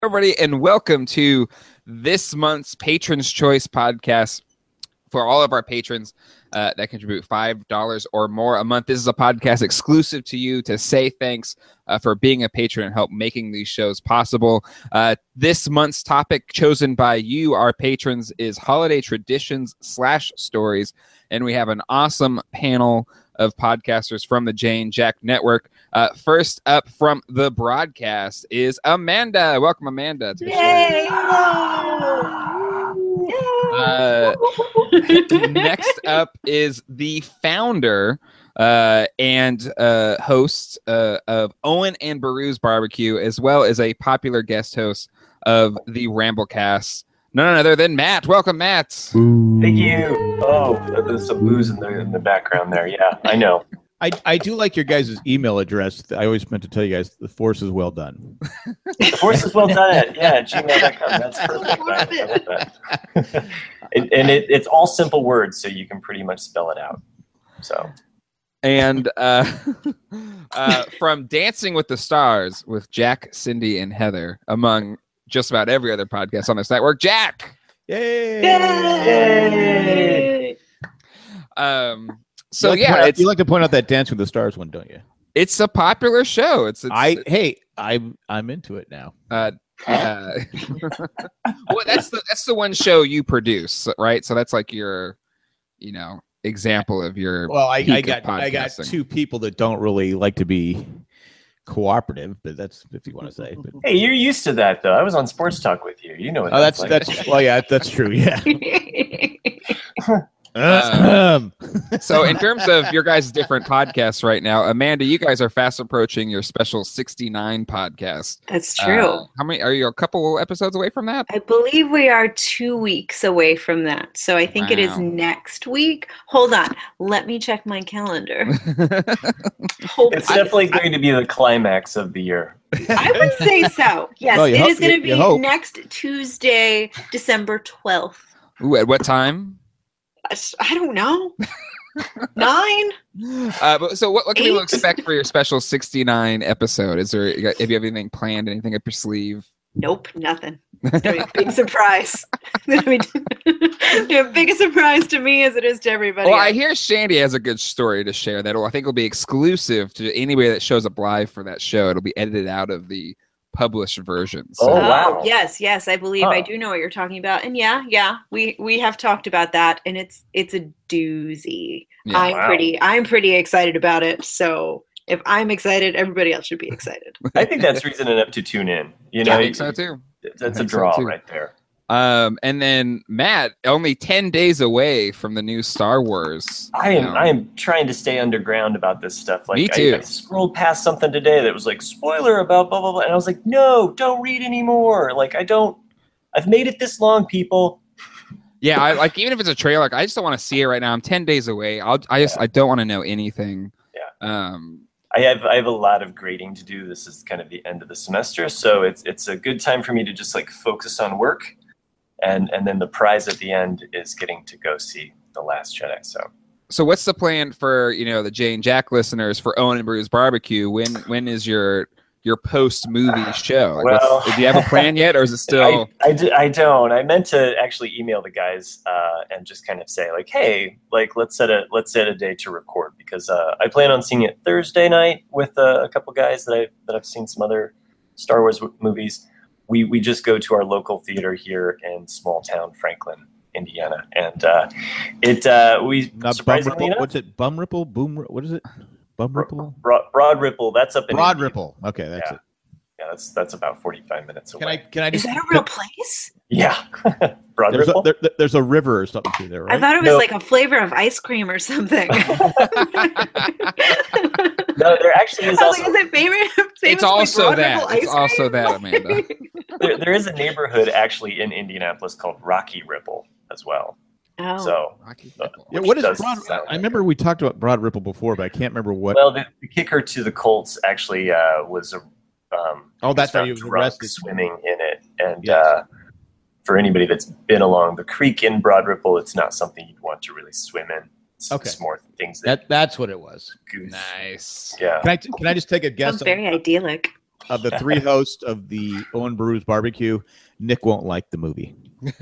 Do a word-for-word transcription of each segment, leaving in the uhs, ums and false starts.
Everybody, and welcome to this month's Patrons Choice podcast for all of our patrons uh, that contribute five dollars or more a month. This is a podcast exclusive to you to say thanks uh, for being a patron and help making these shows possible. Uh, this month's topic chosen by you, our patrons, is holiday traditions slash stories, and we have an awesome panel of podcasters from the Jay and Jack Network. Uh, first up from the broadcast is Amanda. Welcome, Amanda. To the Yay! uh, next up is the founder uh, and uh, host uh, of Owen and Baru's Barbecue, as well as a popular guest host of the Ramblecast. None other than Matt. Welcome, Matt. Thank you. Oh, there's some booze in the in the background there. Yeah, I know. I, I do like your guys' email address. I always meant to tell you guys the force is well done. The force is well done at yeah at gmail dot com. That's perfect. I, I love that. and and it, it's all simple words, so you can pretty much spell it out. So. And uh, uh, from Dancing with the Stars with Jack, Cindy, and Heather, among just about every other podcast on this network, Jack. Yay! Yay! Um. So you like yeah, out, it's you like to point out that Dance with the Stars one, don't you? it's a popular show. It's, it's I hey, I'm I'm into it now. Uh, uh, well, that's the that's the one show you produce, right? So that's like your, you know, example of your. Well, I, peak I of got I got podcasting. two people that don't really like to be cooperative, but that's if you want to say. But, Hey, you're used to that though. I was on Sports Talk with you. You know what oh, that's that's, that's like. well, yeah, that's true. Yeah. Um, so in terms of your guys' different podcasts right now, Amanda, you guys are fast approaching your special sixty-nine podcast. That's true. Uh, how many are you? A couple episodes away from that? I believe we are two weeks away from that. So I think it is Wow. next week. Hold on. Let me check my calendar. Hold It's on. definitely going to be the climax of the year. I would say so. Yes, Well, you it hope- is going you- to you be hope. next Tuesday, December twelfth. Ooh, at what time? I don't know. Nine? Uh, but, so what, what can people Eight? expect for your special sixty-nine episode? Is there, have you have anything planned, anything up your sleeve? Nope, nothing. It's going to be a big surprise. It's going to be a big surprise to me as it is to everybody Well, I else. hear Shandy has a good story to share that will, I think will be exclusive to anybody that shows up live for that show. It'll be edited out of the published version. So, Oh, wow. yes, yes, I believe Huh. I do know what you're talking about. And yeah, yeah, we we have talked about that, and it's it's a doozy. Yeah. I'm Wow. pretty I'm pretty excited about it. So if I'm excited, everybody else should be excited. I think that's reason enough to tune in. You know, I think so too. that's I a think so, draw too. right there. Um, and then Matt, only ten days away from the new Star Wars. I you am know. I am trying to stay underground about this stuff. Like Me too. I, I scrolled past something today that was like spoiler about blah blah blah, and I was like, no, don't read anymore. Like I don't. I've made it this long, people. Yeah, I, like even if it's a trailer, like, I just don't want to see it right now. I'm ten days away. I'll, I just, Yeah. I don't want to know anything. Yeah. Um, I have I have a lot of grading to do. This is kind of the end of the semester, so it's it's a good time for me to just like focus on work, and and then the prize at the end is getting to go see The Last Jedi. So so what's the plan for, you know, the Jay and Jack listeners for Owen and Bruce Barbecue? When, when is your, your post movie show? Like, Well- what's- do you have a plan yet, or is it still? I, I, d- I don't. I meant to actually email the guys uh, and just kind of say like, hey, like let's set a let's set a day to record, because uh, I plan on seeing it Thursday night with uh, a couple guys that I that I've seen some other Star Wars w- movies. We we just go to our local theater here in small town Franklin, Indiana, and uh, it uh, we Not bum surprisingly ripple. enough, What's it? Bum ripple? Boom? ri- What is it? Bum ripple? Broad, Broad Ripple. That's up in Broad Indiana. ripple. Okay, that's Yeah. it. Yeah, that's that's about forty-five minutes away. Can I? Can I Is just? that a real place? Yeah, Broad There's a, Ripple. there, there- there's a river or something through there, right? I thought it was No. like a flavor of ice cream or something. No, there actually is I was also like, is it favorite? It's also that. It's also that, Amanda. there, there is a neighborhood actually in Indianapolis called Rocky Ripple as well. Oh, So, Rocky uh, Ripple. Yeah, which what is does Broad? sound I like remember we talked about Broad Ripple before, but I can't remember what. Well, the, the kicker to the Colts actually uh, was a um, Oh, that's was found right, he was drunk arrested. swimming in it, and Yes. uh, for anybody that's been along the creek in Broad Ripple, it's not something you'd want to really swim in. It's, Okay. it's more things that, That that's what it was. goose. Nice. Yeah. Can I can I just take a guess? sounds very idyllic. of the three hosts of the Owen Brews Barbecue, Nick won't like the movie.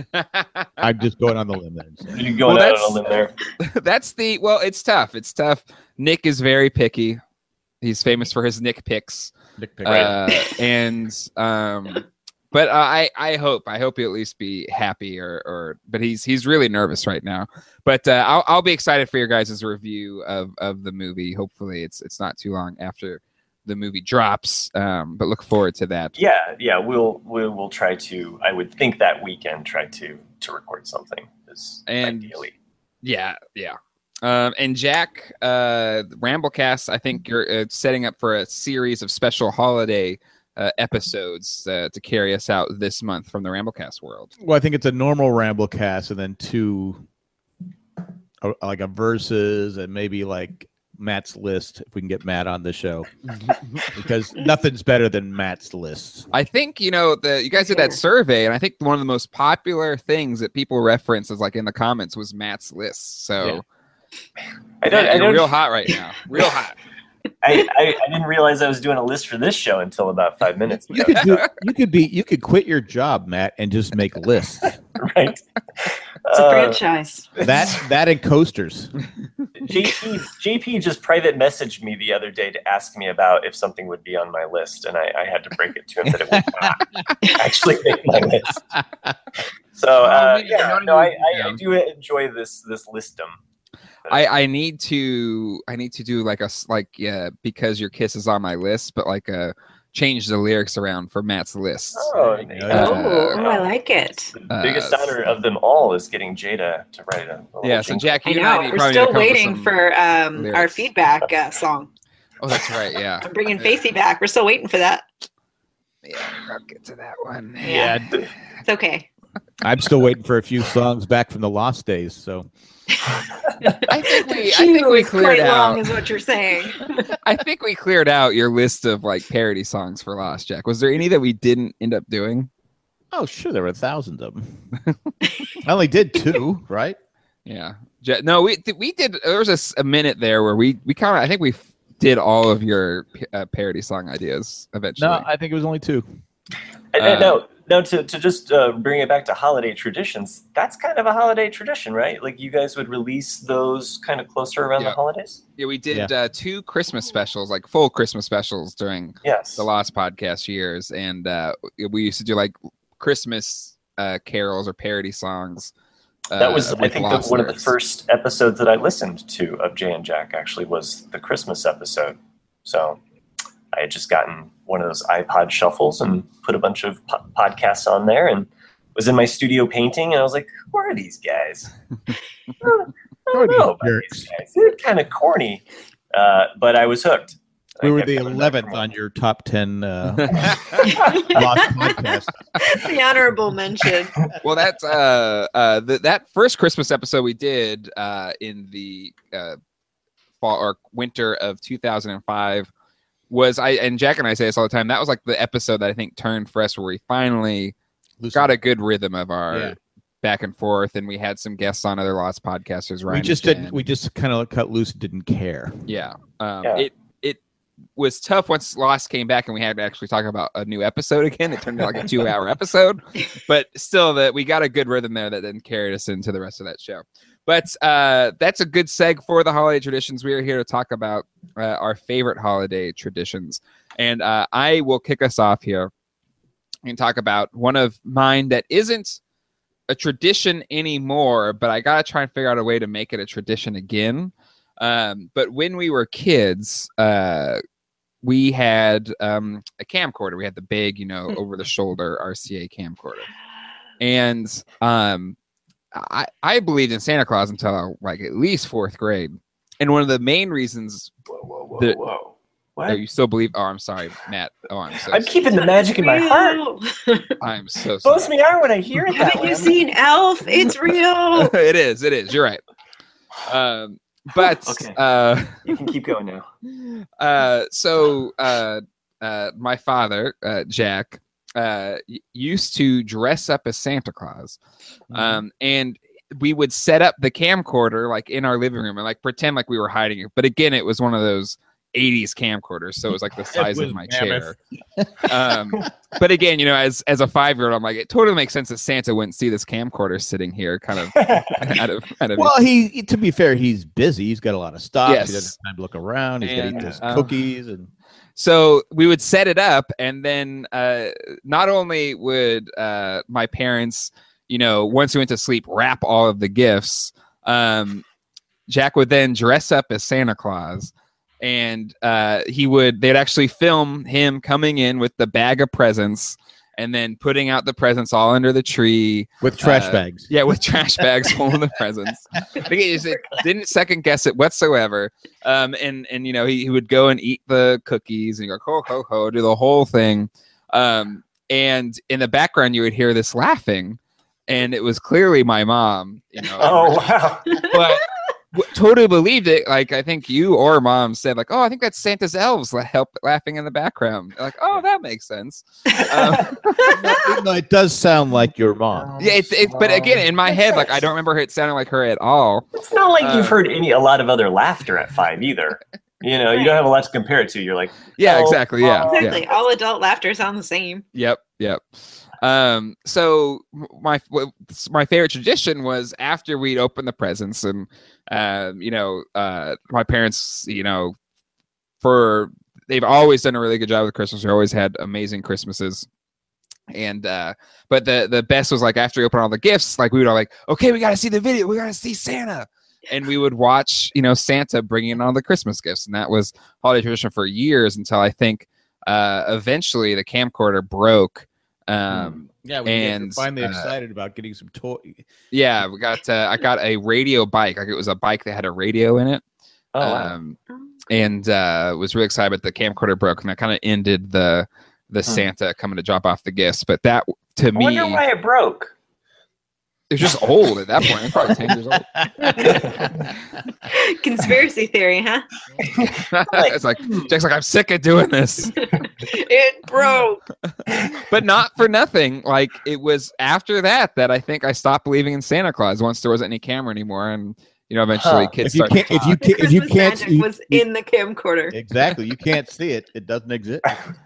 I'm just going on the limb there. and saying- You going Well, out on a limb there? That's the well. It's tough. It's tough. Nick is very picky. He's famous for his Nick picks, Nick Pick- uh, and um, but uh, I I hope I hope he'll at least be happy or or. But he's he's really nervous right now. But uh, I'll I'll be excited for your guys' review of of the movie. Hopefully, it's it's not too long after the movie drops. Um, but look forward to that. Yeah, yeah. We'll we will try to. I would think that weekend try to to record something. Is And- ideally. Yeah, yeah. Um, and Jack, uh, Ramblecast, I think you're uh, setting up for a series of special holiday uh, episodes uh, to carry us out this month from the Ramblecast world. Well, I think it's a normal ramble cast, and then two, uh, like a versus, and maybe like Matt's list if we can get Matt on the show, because nothing's better than Matt's list. I think, you know, the you guys did that survey, and I think one of the most popular things that people reference is like in the comments was Matt's list. So Yeah. I don't. Matt, I you're don't. real hot right now. Real hot. I, I, I didn't realize I was doing a list for this show until about five minutes You ago. could do, you could be you could quit your job, Matt, and just make lists. Right? It's a Uh, franchise. That that and coasters. J P J P just private messaged me the other day to ask me about if something would be on my list, and I, I had to break it to him that it would not actually make my list. So uh, maybe yeah, not no, I, even- I, I do enjoy this this listum. I, I need to I need to do like a s- like yeah because your kiss is on my list, but like uh change the lyrics around for Matt's list. Oh, There you yeah. go. Oh, Uh, oh, I like it. The biggest Uh, honor of them all is getting Jada to write a. a little Yeah, so jingle. Jack, I you and I know. need, We're probably need to still come up with waiting some- for um, our lyrics. feedback uh, song. Oh, that's right. Yeah, I'm bringing Facey back. We're still waiting for that. yeah. I'll get to that one. Yeah. It's okay. I'm still waiting for a few songs back from the Lost Days. So I think we I Queue think we is cleared quite out. long, is what you're saying. I think we cleared out your list of like parody songs for Lost, Jack. Was there any that we didn't end up doing? oh sure, there were thousands of them. I only did two, right? Yeah. Ja- No, we we did. There was a, s- a minute there where we we kind of I think we f- did all of your uh, parody song ideas eventually. No, I think it was only two. And, Uh, and no, no. To, to just uh, bring it back to holiday traditions, that's kind of a holiday tradition, right? Like you guys would release those kind of closer around Yeah. the holidays. Yeah, we did uh, two Christmas specials, like full Christmas specials during Yes. the Lost podcast years, and uh, we used to do like Christmas uh, carols or parody songs. Uh, That was, I with think, the, Lost one of the lyrics. first episodes that I listened to of Jay and Jack. Actually, was the Christmas episode. So I had just gotten one of those iPod shuffles and put a bunch of po- podcasts on there, and was in my studio painting. And I was like, "Who are these guys? I don't, I don't know about these guys. They're kind of corny." Uh, but I was hooked. We I were kept the coming back eleventh for more. on your top ten uh, Lost podcast. The honorable mention. Well, that's uh, uh, the, that first Christmas episode we did uh, in the uh, fall or winter of two thousand five was I and Jack and I say this all the time. That was like the episode that I think turned for us where we finally got a good rhythm of our Yeah. back and forth, and we had some guests on other Lost podcasters. We Ryan just and didn't. Jen. We just kind of cut loose. and Didn't care. Yeah. Um, Yeah. It it was tough once Lost came back and we had to actually talk about a new episode again. It turned into like a two hour episode, but still, that we got a good rhythm there that then carried us into the rest of that show. But uh, that's a good seg for the holiday traditions. We are here to talk about uh, our favorite holiday traditions, and uh, I will kick us off here and talk about one of mine that isn't a tradition anymore, but I gotta try and figure out a way to make it a tradition again. Um, but when we were kids, uh, we had um, a camcorder. We had the big, you know, over the shoulder R C A camcorder, and um, I I believed in Santa Claus until like at least fourth grade. And one of the main reasons Whoa, whoa, whoa, The- whoa! What? that you still believe. Oh, I'm sorry, Matt. Oh, I'm so. I'm keeping the magic in my heart. Real. I'm so Blows sorry. me out when I hear it that Haven't way. you I'm seen Elf? It's real. it is. It is. You're right. Um, but Okay. uh, You can keep going now. uh, so uh, uh, my father, uh, Jack, uh, y- used to dress up as Santa Claus, um, and we would set up the camcorder like in our living room and like pretend like we were hiding it. But again, it was one of those eighties camcorder, so it was like the size was of my mammoth. chair. Um, but again, you know, as as a five year old, I'm like, it totally makes sense that Santa wouldn't see this camcorder sitting here, kind of out of out of. Well, he to be fair, he's busy. He's got a lot of stuff. Yes. He doesn't have time to look around. He's got to And, eat his um, cookies and. So we would set it up, and then uh, not only would uh, my parents, you know, once we went to sleep, wrap all of the gifts. Um, Jack would then dress up as Santa Claus, and uh, he would. They'd actually film him coming in with the bag of presents, and then putting out the presents all under the tree With trash uh, bags. Yeah, with trash bags full of the presents. Again, it didn't second guess it whatsoever. Um, and and you know he, he would go and eat the cookies and go ho ho ho, do the whole thing. Um, and in the background you would hear this laughing, and it was clearly my mom. You know, Oh wow! but w- totally believed it. Like I think you or mom said, like, oh, I think that's Santa's elves la- help laughing in the background. Like, oh, that makes sense. Um, Even though it does sound like your mom. yeah, it's it's. But again, in my head, like I don't remember it sounding like her at all. It's not like you've Uh, heard any a lot of other laughter at five either. You know, you don't have a lot to compare it to. You're like, Yeah, Oh, exactly. Yeah, oh. yeah. Exactly. All adult laughter sounds the same. Yep, yep. Um, so my my favorite tradition was after we'd open the presents, and um, you know, uh, my parents, you know, for they've always done a really good job with Christmas. We always had amazing Christmases. And uh, but the the best was like after we opened all the gifts, like we would all like, okay, we got to see the video, we got to see Santa, and we would watch, you know, Santa bringing in all the Christmas gifts, and that was holiday tradition for years until I think uh, eventually the camcorder broke. Um, Yeah, we And, were finally uh, excited about getting some toy. yeah, we got uh, I got a radio bike, like it was a bike that had a radio in it. oh wow. Um, and uh, was really excited, but the camcorder broke, and that kind of ended the the Hmm. Santa coming to drop off the gifts. But that to I me, wonder why it broke. it was just old at that point. It was probably ten years old. Conspiracy theory, huh? It's like Jack's like, I'm sick of doing this, It broke. but not for nothing. Like it was after that that I think I stopped believing in Santa Claus once there wasn't any camera anymore, and you know eventually Huh. kids If you started. can't, if you The can't, if you Christmas can't, magic you- was you- in the camcorder. exactly, you can't see it. It doesn't exist.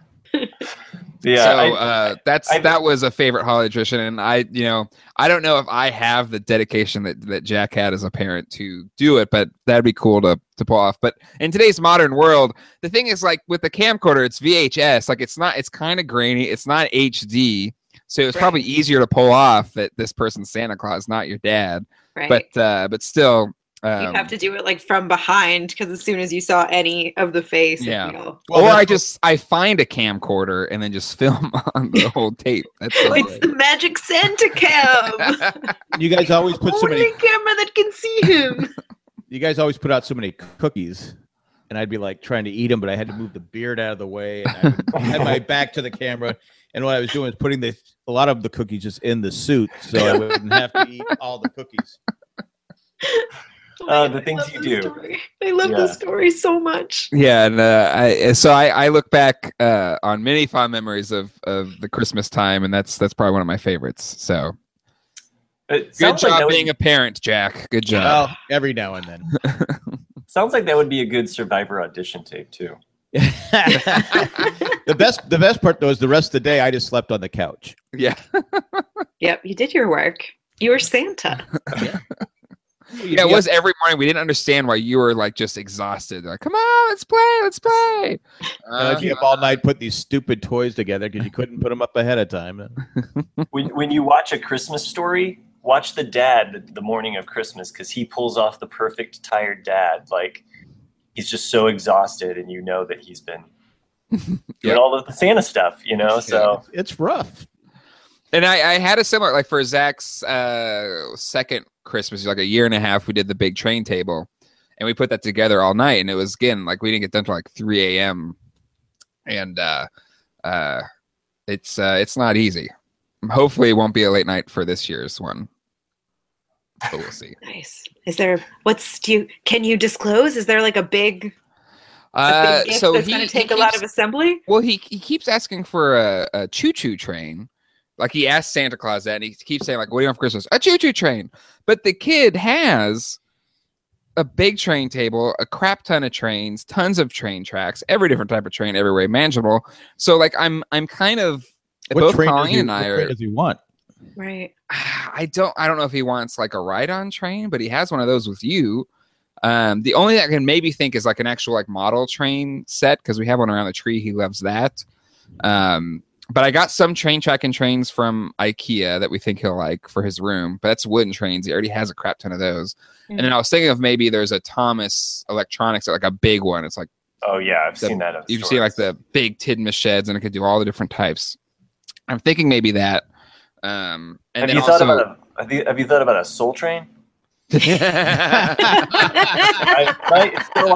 Yeah, so I, uh, that's I- that was a favorite holiday tradition, and I, you know, I don't know if I have the dedication that, that Jack had as a parent to do it, but that'd be cool to to pull off. But in today's modern world, the thing is, like with the camcorder, it's V H S, like it's not, it's kind of grainy, it's not H D, so it's probably Right. easier to pull off that this person's Santa Claus, not your dad. Right. But uh, but still, um, you have to do it like from behind because as soon as you saw any of the face, it'd Yeah. be all- Well, or that's I what- just I find a camcorder and then just film on the whole tape. That's so it's the magic Santa cam. You guys always put so Only many. camera that can see him. You guys always put out so many cookies, and I'd be like trying to eat them, but I had to move the beard out of the way, and I would had my back to the camera. And what I was doing was putting the a lot of the cookies just in the suit, so I wouldn't have to eat all the cookies. Oh my Uh, God, the I things love you this do. story. I love Yeah. this story so much. Yeah, and uh, I so I, I look back uh, on many fond memories of, of the Christmas time, and that's that's probably one of my favorites. So it good sounds job like that being would, a parent, Jack. Good job. Well, every now and then. sounds like that would be a good Survivor audition tape too. the best, the best part though is the rest of the day I just slept on the couch. Yeah, Yep, you did your work. You were Santa. yeah. It was every morning. We didn't understand why you were like just exhausted. Like, come on, let's play, let's play. Uh, if you Uh, up all night putting these stupid toys together because you couldn't put them up ahead of time. When when you watch a Christmas Story, watch the dad the, the morning of Christmas because he pulls off the perfect tired dad. Like he's just so exhausted, and you know that he's been doing Yeah. all of the Santa stuff. You know, so It's rough. And I, I had a similar, like for Zach's uh, second Christmas, like a year and a half, we did the big train table, and we put that together all night. And it was, again, like we didn't get done till like three a.m. And uh, uh, it's uh, it's not easy. Hopefully, it won't be a late night for this year's one, but we'll see. Nice. Is there what's do you can you disclose? Is there like a big, a Uh, big gift so that's he, going to take he a lot keeps- of assembly? Well, he he keeps asking for a, a choo choo train. Like he asked Santa Claus that, and he keeps saying like, "What do you want for Christmas?" A choo choo train. But the kid has a big train table, a crap ton of trains, tons of train tracks, every different type of train, every way manageable. So like I'm I'm kind of What both train does Colleen he, and what I train are. does he want? Right. I don't I don't know if he wants like a ride-on train, but he has one of those with you. Um, the only thing I can maybe think is like an actual like model train set because we have one around the tree. He loves that. Um, but I got some train track and trains from IKEA that we think he'll like for his room. But that's wooden trains. He already has a crap ton of those. Mm. And then I was thinking of maybe there's a Thomas Electronics, like a big one. It's like Oh yeah, I've the, seen that. you can see like the big Tidmus sheds, and it could do all the different types. I'm thinking maybe that. Um, and have then you also, thought about a have you, have you thought about a Soul Train? I, right? It's still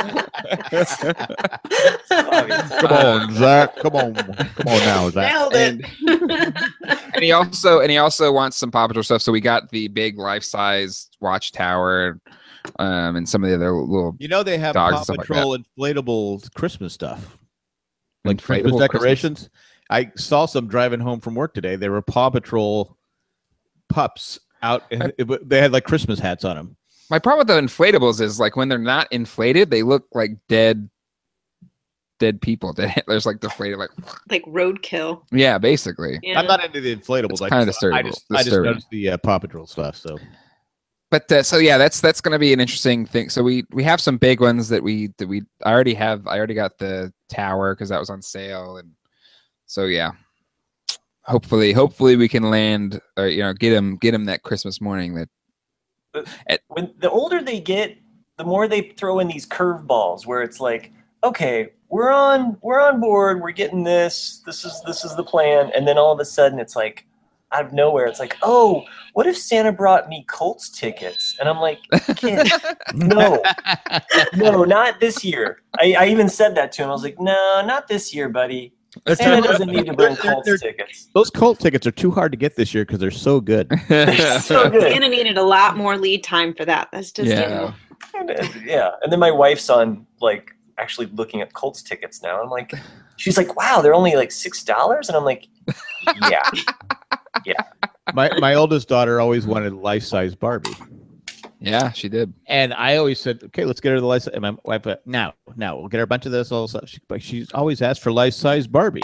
obvious. Come on, Zach. Come on. Come on now, Zach. Nailed and, it. and he also and he also wants some Paw Patrol stuff. So we got the big life-size watchtower, um, and some of the other little You know they have Dogs and Paw stuff like Patrol inflatable Christmas stuff, like inflatable Christmas decorations. I saw some driving home from work today. They were Paw Patrol pups out, and it, they had like Christmas hats on them. My problem with the inflatables is like when they're not inflated, they look like dead, dead people. There's like deflated, like Like roadkill. yeah, basically. Yeah. I'm not into the inflatables. It's I kinda just, I disturbing- just, I just disturbing. noticed the uh, Paw Patrol stuff. So But uh, so yeah, that's that's going to be an interesting thing. So we we have some big ones that we that we I already have. I already got the tower because that was on sale, and so yeah. Hopefully, hopefully we can land or you know get him get him that Christmas morning. That When the older they get, the more they throw in these curveballs where it's like, okay, we're on we're on board, we're getting this, this is this is the plan, and then all of a sudden it's like out of nowhere, it's like, oh, what if Santa brought me Colts tickets? And I'm like, kid, no, no, not this year. I, I even said that to him. I was like, no, not this year, buddy. Santa doesn't need to bring They're- Colts they're- tickets. those Colt tickets are too hard to get this year because they're so good. They're so good. Santa needed a lot more lead time for that. That's just Yeah. And, uh, yeah, and then my wife's on like actually looking at Colts tickets now. I'm like, she's like, wow, they're only like six dollars, and I'm like, yeah, my my oldest daughter always wanted life size Barbie, yeah, she did. and I always said, okay, let's get her the life. And my wife, went, no, no, we'll get her a bunch of this. Also, she, but she's always asked for life size Barbie.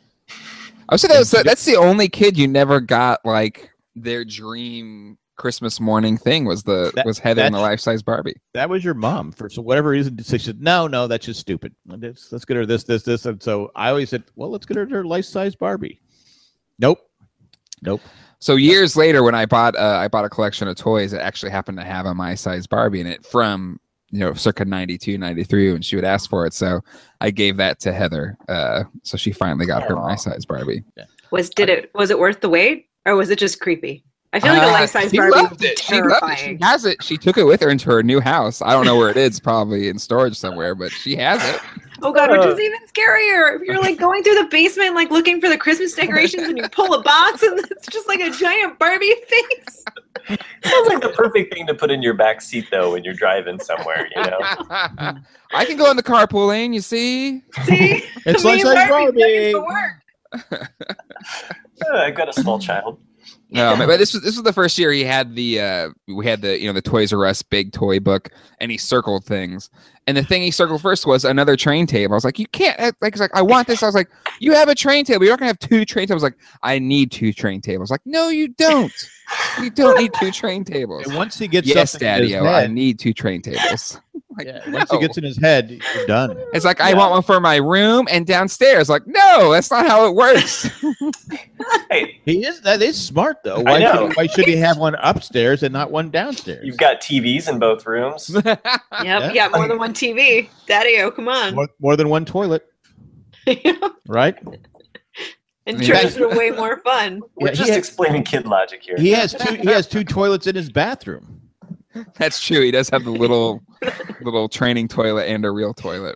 I would say that was, that's the only kid you never got like their dream Christmas morning thing was the That- was Heather and the that's- life size Barbie. That was your mom for so whatever reason. She said, no, no, that's just stupid. Let's, let's get her this, this, this. And so I always said, well, let's get her her life size Barbie. Nope, nope. So years later, when I bought uh, I bought a collection of toys that actually happened to have a my size Barbie in it from you know circa ninety-two, ninety-three, and she would ask for it. So I gave that to Heather. Uh, so she finally got her my size Barbie. was did it was it worth the wait or was it just creepy? I feel like a Uh, life size she Barbie would loved be it. She loved it. She terrifying. has it. She took it with her into her new house. I don't know where it is, probably in storage somewhere, but she has it. Oh god, which Uh. is even scarier. If you're like going through the basement, like looking for the Christmas decorations, and you pull a box, and it's just like a giant Barbie face. sounds like the perfect thing to put in your back seat though when you're driving somewhere. You know, I can go in the carpool lane, you see? See, It's Me and life size Barbie looking Barbie. for work. Uh, I've got a small child. No, but this was this was the first year he had the uh we had the you know the Toys R Us big toy book, and he circled things. And the thing he circled first was another train table. I was like, you can't like it's like I want this. I was like, you have a train table. You're not gonna have two train tables. Like, I need two train tables. Like, no, you don't. You don't need two train tables. And once he gets Yes, something in his Daddy-o, I head, need two train tables. Like, yeah, once no. he gets in his head, you're done. It's like I Yeah. want one for my room and downstairs. Like, no, that's not how it works. Hey, He is that is smart though. I Why know. should, why should he have one upstairs and not one downstairs? you've got T Vs in both rooms. Yep, Yeah. you got more than one T V. Daddy-o, come on. more, more than one toilet, right? And Yeah. churches are way more fun. We're Yeah, he just had- explaining kid logic here. He has two. He has two toilets in his bathroom. That's true. He does have the little little training toilet and a real toilet.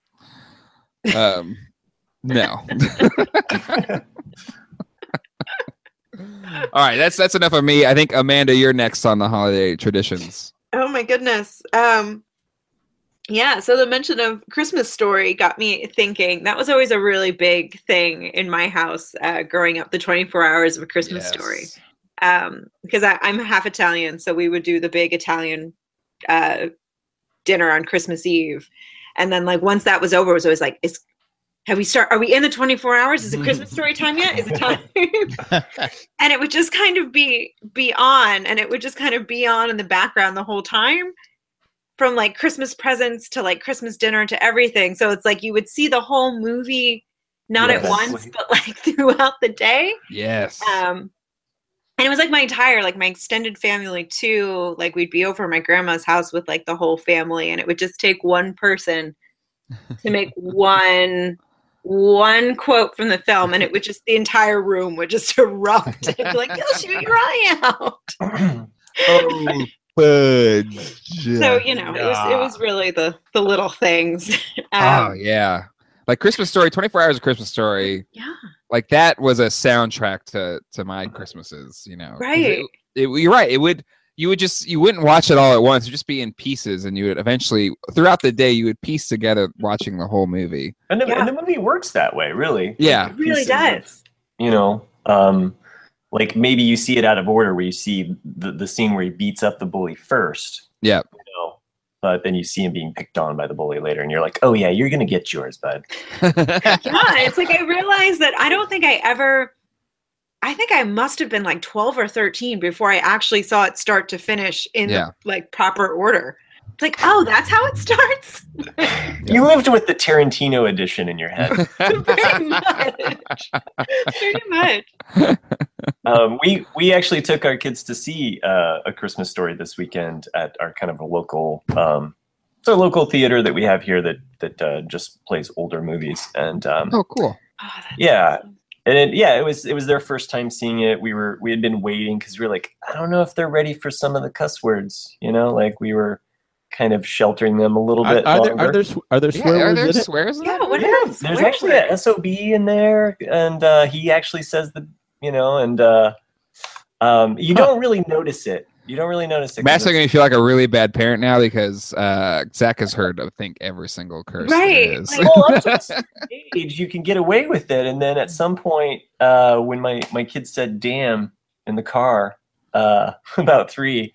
Um, no. All right, that's that's enough of me. I think Amanda, you're next on the holiday traditions. Oh my goodness. Um yeah, so the mention of Christmas Story got me thinking. That was always a really big thing in my house uh, growing up, the twenty-four hours of a Christmas Yes. Story. Um, because I, I'm half Italian, so we would do the big Italian uh, dinner on Christmas Eve. And then like once that was over, it was always like, is have we start are we in the twenty-four hours? Is it Christmas story time yet? Is it time? And it would just kind of be be on, and it would just kind of be on in the background the whole time. From like Christmas presents to like Christmas dinner to everything. So it's like you would see the whole movie not Yes. at once, but like throughout the day. Yes. Um, and it was like my entire, like my extended family too. Like we'd be over at my grandma's house with like the whole family, and it would just take one person to make one one quote from the film, and it would just the entire room would just erupt. It'd be like, you'll shoot your eye out. oh, fudge. So you know, it was it was really the the little things. Oh Um, yeah, like Christmas Story, twenty-four Hours of Christmas Story. yeah, Like that was a soundtrack to to my Christmases. You know, 'Cause right. It, it, you're right. It would. You would just you wouldn't watch it all at once. It'd just be in pieces, and you would eventually throughout the day you would piece together watching the whole movie. And the, Yeah. and the movie works that way, really. Yeah. It really Pieces of- does. you know, um, like maybe you see it out of order, where you see the, the scene where he beats up the bully first. Yeah. You know, but then you see him being picked on by the bully later, and you're like, oh yeah, you're gonna get yours, bud. Yeah, it's like I realized that I don't think I ever. I think I must have been like twelve or thirteen before I actually saw it start to finish in Yeah. the like proper order. It's like, oh, that's how it starts. You lived with the Tarantino edition in your head. Pretty much. Pretty much. um, we we actually took our kids to see uh, A Christmas Story this weekend at our kind of a local. Um, it's a local theater that we have here that that uh, just plays older movies, and um, Oh, cool. Oh, that's Yeah. awesome. and it, yeah, it was it was their first time seeing it. We were we had been waiting because we were like, I don't know if they're ready for some of the cuss words, you know, like we were kind of sheltering them a little Are, bit are there longer. are there sw- are there Yeah, swear are words there in it? swears? In Yeah, that what movie? are There's Swear actually word. a S O B in there, and uh, he actually says that, you know, and uh, um, you don't really notice it. You don't really notice it. 'cause Matt's it's- making me feel like a really bad parent now because uh, Zach has heard, I think, every single curse Right, there is. like- well, up to a certain age, you can get away with it, and then at some point, uh, when my my kid said "damn" in the car, uh, about three,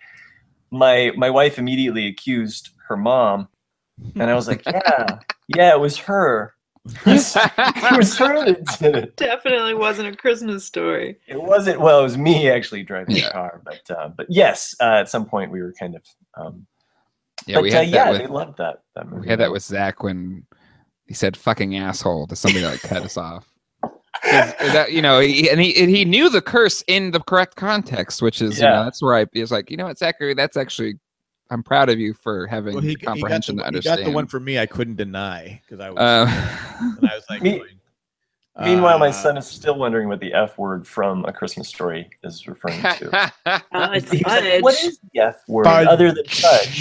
my my wife immediately accused her mom, and I was like, "Yeah, yeah, it was her. It was her that did it. Definitely wasn't a Christmas story. It wasn't. Well, it was me actually driving Yeah. the car, but uh, but yes, uh, at some point we were kind of. Um, yeah, but we uh, had yeah, that they with, loved that. that movie. we had that with Zach when he said "fucking asshole" to somebody that cut us off. 'Cause that, you know, he, and he and he knew the curse in the correct context, which is you Yeah. know that's where I he was like, you know what, Zachary, that's actually I'm proud of you for having Well, he, he got comprehension the, to he understand. got the one for me I couldn't deny because I was Uh, and I was like, Me- going, Meanwhile, my uh, son is still wondering what the F word from A Christmas Story is referring to. Oh, it's He was like, fudge. what is the F word Fudge. other than fudge?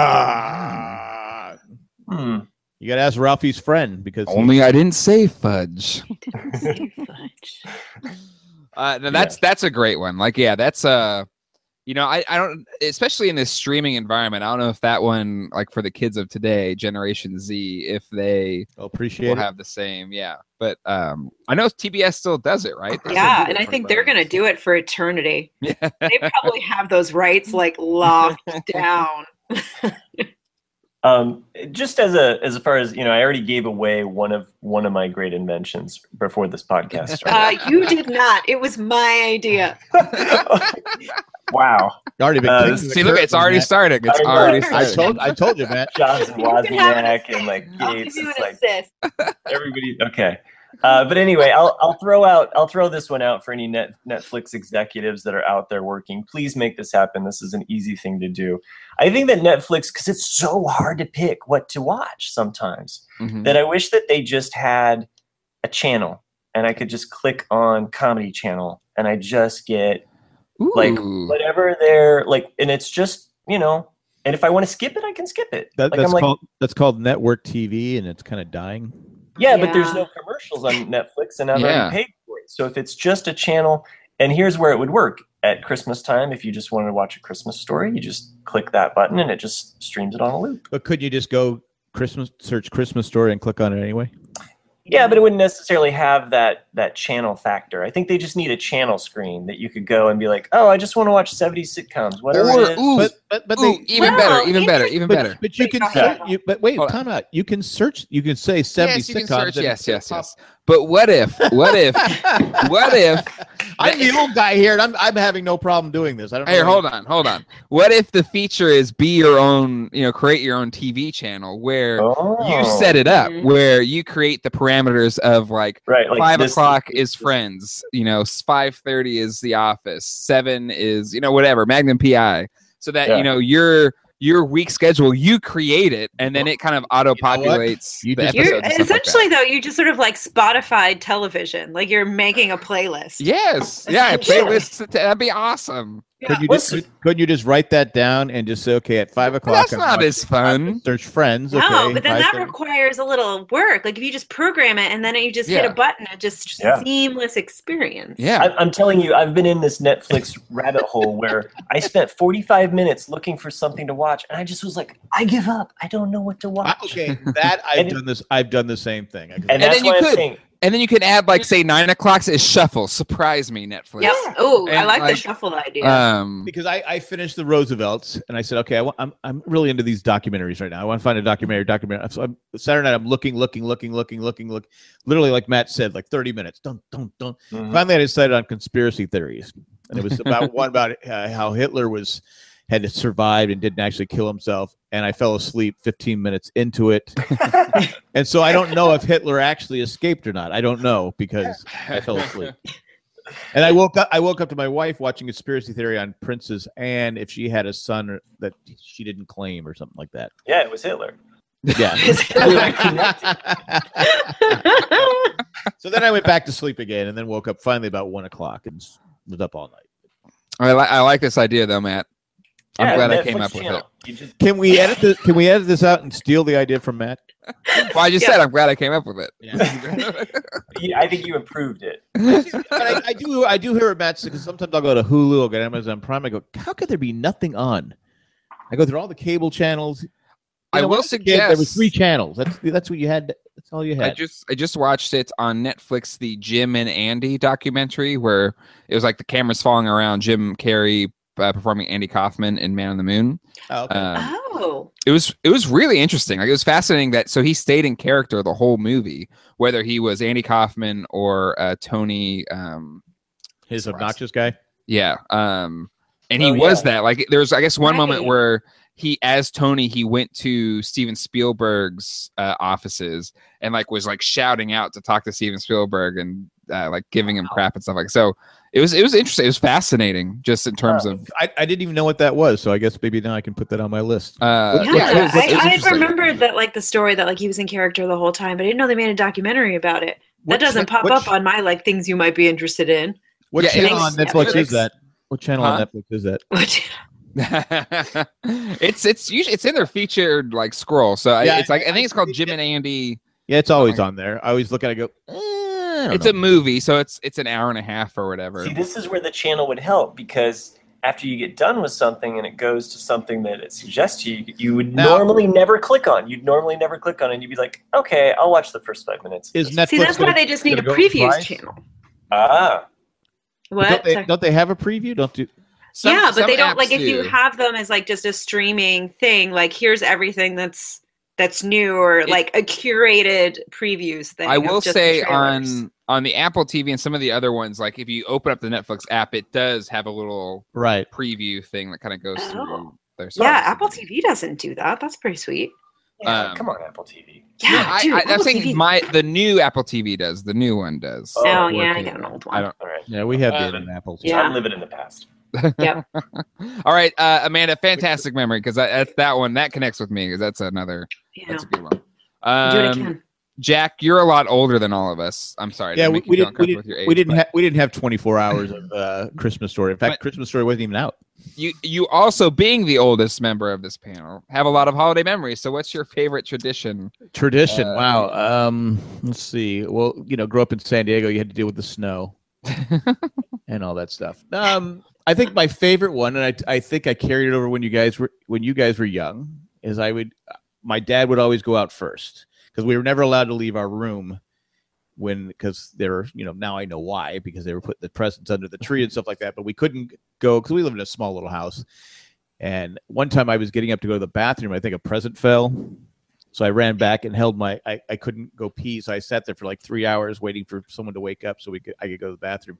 John. Hmm. You got to ask Ralphie's friend because he- Only I didn't say fudge. Didn't say fudge. Uh, no, that's that's a great one. Like, yeah, that's uh, you know, I, I don't, especially in this streaming environment, I don't know if that one, like for the kids of today, Generation Z, if they I'll appreciate will it. have the same, yeah. But um, I know T B S still does it, right? They still Yeah, do and it I for think they're fun. gonna do it for eternity. Yeah. They probably have those rights like locked down. Um, just as a as far as you know, I already gave away one of one of my great inventions before this podcast started. Uh, you did not. It was my idea. Wow, You already been Uh, kicking this- the See, look, curtain, it's already Matt. starting. It's I know. already I starting. told I told you, Matt. Johns and You can have an Wozniak and like I'll give Gates. you It's an like assist. everybody. Okay, uh, but anyway, I'll I'll throw out I'll throw this one out for any net Netflix executives that are out there working. Please make this happen. This is an easy thing to do. I think that Netflix, because it's so hard to pick what to watch sometimes, Mhm. that I wish that they just had a channel and I could just click on Comedy Channel and I just get like Ooh. whatever they're like, and it's just, you know, and if I want to skip it, I can skip it. That, like that's I'm like, called that's called network T V, and it's kind of dying. yeah, but there's Yeah. no commercials on Netflix, and I've Yeah. already paid for it. So if it's just a channel, and here's where it would work at Christmas time, if you just wanted to watch A Christmas Story, you just click that button and it just streams it on a loop. But could you just go Christmas search Christmas Story and click on it anyway? Yeah, but it wouldn't necessarily have that that channel factor. I think they just need a channel screen that you could go and be like, oh, I just want to watch seventies sitcoms, whatever Or, it is. ooh, But but but Ooh, they even Well, better, even it better, could- even but, better. but you Wait, can go search, ahead. you, but wait, Hold on. time out. You can search. You can say seventy Yes, you can sitcoms. search. and Yes, it'll yes, pop- yes. But what if? What if? What if? I'm the old guy here, and I'm I'm having no problem doing this. I don't. Hey, know hold on, hold on. What if the feature is be your own, you know, create your own T V channel where Oh. you set it up, Mhm. where you create the parameters of like Right, like five this- o'clock this- is Friends, you know, five thirty is The Office, seven is you know whatever Magnum P I, so that Yeah. you know your your week schedule you create it, and then it kind of auto populates You the just- episodes. You're and stuff like that. essentially though, you just sort of like Spotify television, like you're making a playlist. Yes, yeah, Essentially. playlist. That'd be awesome. Could you What's- just couldn't you just write that down and just say, okay, at five But o'clock? that's I'm not watching- as fun. Search Friends. No, okay, but then that five thirty. requires a little work. Like if you just program it and then you just hit Yeah. a button, it just Yeah. seamless experience. Yeah. I, I'm telling you, I've been in this Netflix rabbit hole where I spent forty-five minutes looking for something to watch, and I just was like, I give up. I don't know what to I- watch. okay, that I've And it- done this. I've done the same thing. And And that's then you why I'm could- saying, And then you can add like say nine o'clock is shuffle. Surprise me, Netflix. Yep. Oh, I And, like, like, the shuffle idea. Um. Because I, I finished the Roosevelts and I said, okay, I want, I'm I'm really into these documentaries right now. I want to find a documentary, documentary. So I'm, Saturday night, I'm looking, looking, looking, looking, looking, look. Literally, like Matt said, like thirty minutes. Don't, don't, don't. Mhm. Finally, I decided on conspiracy theories, and it was about one about uh, how Hitler was had survived and didn't actually kill himself. And I fell asleep fifteen minutes into it, and so I don't know if Hitler actually escaped or not. I don't know because I fell asleep. And I woke up. I woke up to my wife watching conspiracy theory on Princess Anne if she had a son that she didn't claim or something like that. yeah, it was Hitler. Yeah. So then I went back to sleep again, and then woke up finally about one o'clock and was up all night. I like I like this idea though, Matt. I'm Yeah, glad I Netflix came up with channel. it. You just, Can we edit this? Can we edit this out and steal the idea from Matt? Well, I just Yeah. said I'm glad I came up with it. yeah, I think you improved it. But I, I do. I do hear it, Matt, because sometimes I'll go to Hulu, I'll go to Amazon Prime. I go, how could there be nothing on? I go through all the cable channels. You I know, will when was a kid, there was suggest- three channels. That's that's what you had. That's all you I had. just I just watched it on Netflix, the Jim and Andy documentary, where it was like the cameras falling around Jim Carrey uh, performing Andy Kaufman in Man on the Moon. Oh, okay. Um, Oh, it was it was really interesting. Like it was fascinating that so he stayed in character the whole movie, whether he was Andy Kaufman or uh, Tony. Um, His obnoxious guy. yeah, um, and he Oh, was yeah. that. Like there was, I guess, one moment Right. where he, as Tony, he went to Steven Spielberg's uh, offices and like was like shouting out to talk to Steven Spielberg and uh, like giving him crap and stuff like. So it was it was interesting. It was fascinating, just in terms Oh. of. I, I didn't even know what that was, so I guess maybe now I can put that on my list. Uh, yeah. yeah, it was- it was I, I interesting. remembered that like the story that like he was in character the whole time, but I didn't know they made a documentary about it. That What doesn't cha- pop what up ch- on my like things you might be interested in. What Yeah, channel it's- on Netflix Netflix. is that? What channel on Huh? Netflix is that? Which it's it's usually it's in their featured like scroll. So I, Yeah, it's like I I- think it's called I- Jim and Andy. Yeah, it's always on there. I always look at it and go, eh, I don't It's know. a movie, so it's it's an hour and a half or whatever. See, this is where the channel would help because after you get done with something and it goes to something that it suggests to you, you would Now- normally never click on. You'd normally never click on, it and you'd be like, okay, I'll watch the first five minutes. Is Netflix see, that's why gonna- they just need a gonna go previews price? channel. Ah, But What? Don't they, Sorry. don't they have a preview? Don't do? Some- yeah, but some they don't apps like if you do. have them as like just a streaming thing. Like here's everything that's that's new or It- like a curated previews thing. I of will just the say trailers. on on the Apple T V and some of the other ones, like if you open up the Netflix app, it does have a little Right. preview thing that kind of goes Oh. through their Yeah, service. Apple T V doesn't do that. That's pretty sweet. yeah, Um, come on, Apple T V. Yeah, I, dude, I, Apple I'm saying T V. my the new Apple T V does. The new one does. Oh, Oh, we're yeah, I working got an on old I one. don't. All right. Yeah, we have Uh, been in Apple. Yeah. I'm living in the past. Yep. All right, uh, Amanda, fantastic memory because that's that one that connects with me because that's another Yeah. that's a good one. Do it Um, again. Jack, you're a lot older than all of us. I'm sorry. Yeah, to we, make you we feel didn't. We uncomfortable with didn't. your age, We didn't. but Ha- we didn't have twenty-four hours of uh, Christmas Story. In fact, But- Christmas Story wasn't even out. You you also being the oldest member of this panel have a lot of holiday memories. So what's your favorite tradition? Tradition. Uh, wow. Um. Let's see. Well, you know, grow up in San Diego, you had to deal with the snow and all that stuff. Um. I think my favorite one, and I I think I carried it over when you guys were when you guys were young, is I would my dad would always go out first because we were never allowed to leave our room when because they were, you know, now I know why, because they were putting the presents under the tree and stuff like that. But we couldn't go because we live in a small little house. And one time I was getting up to go to the bathroom. I think a present fell. So I ran back and held my, I, I couldn't go pee. So I sat there for like three hours waiting for someone to wake up so we could, I could go to the bathroom.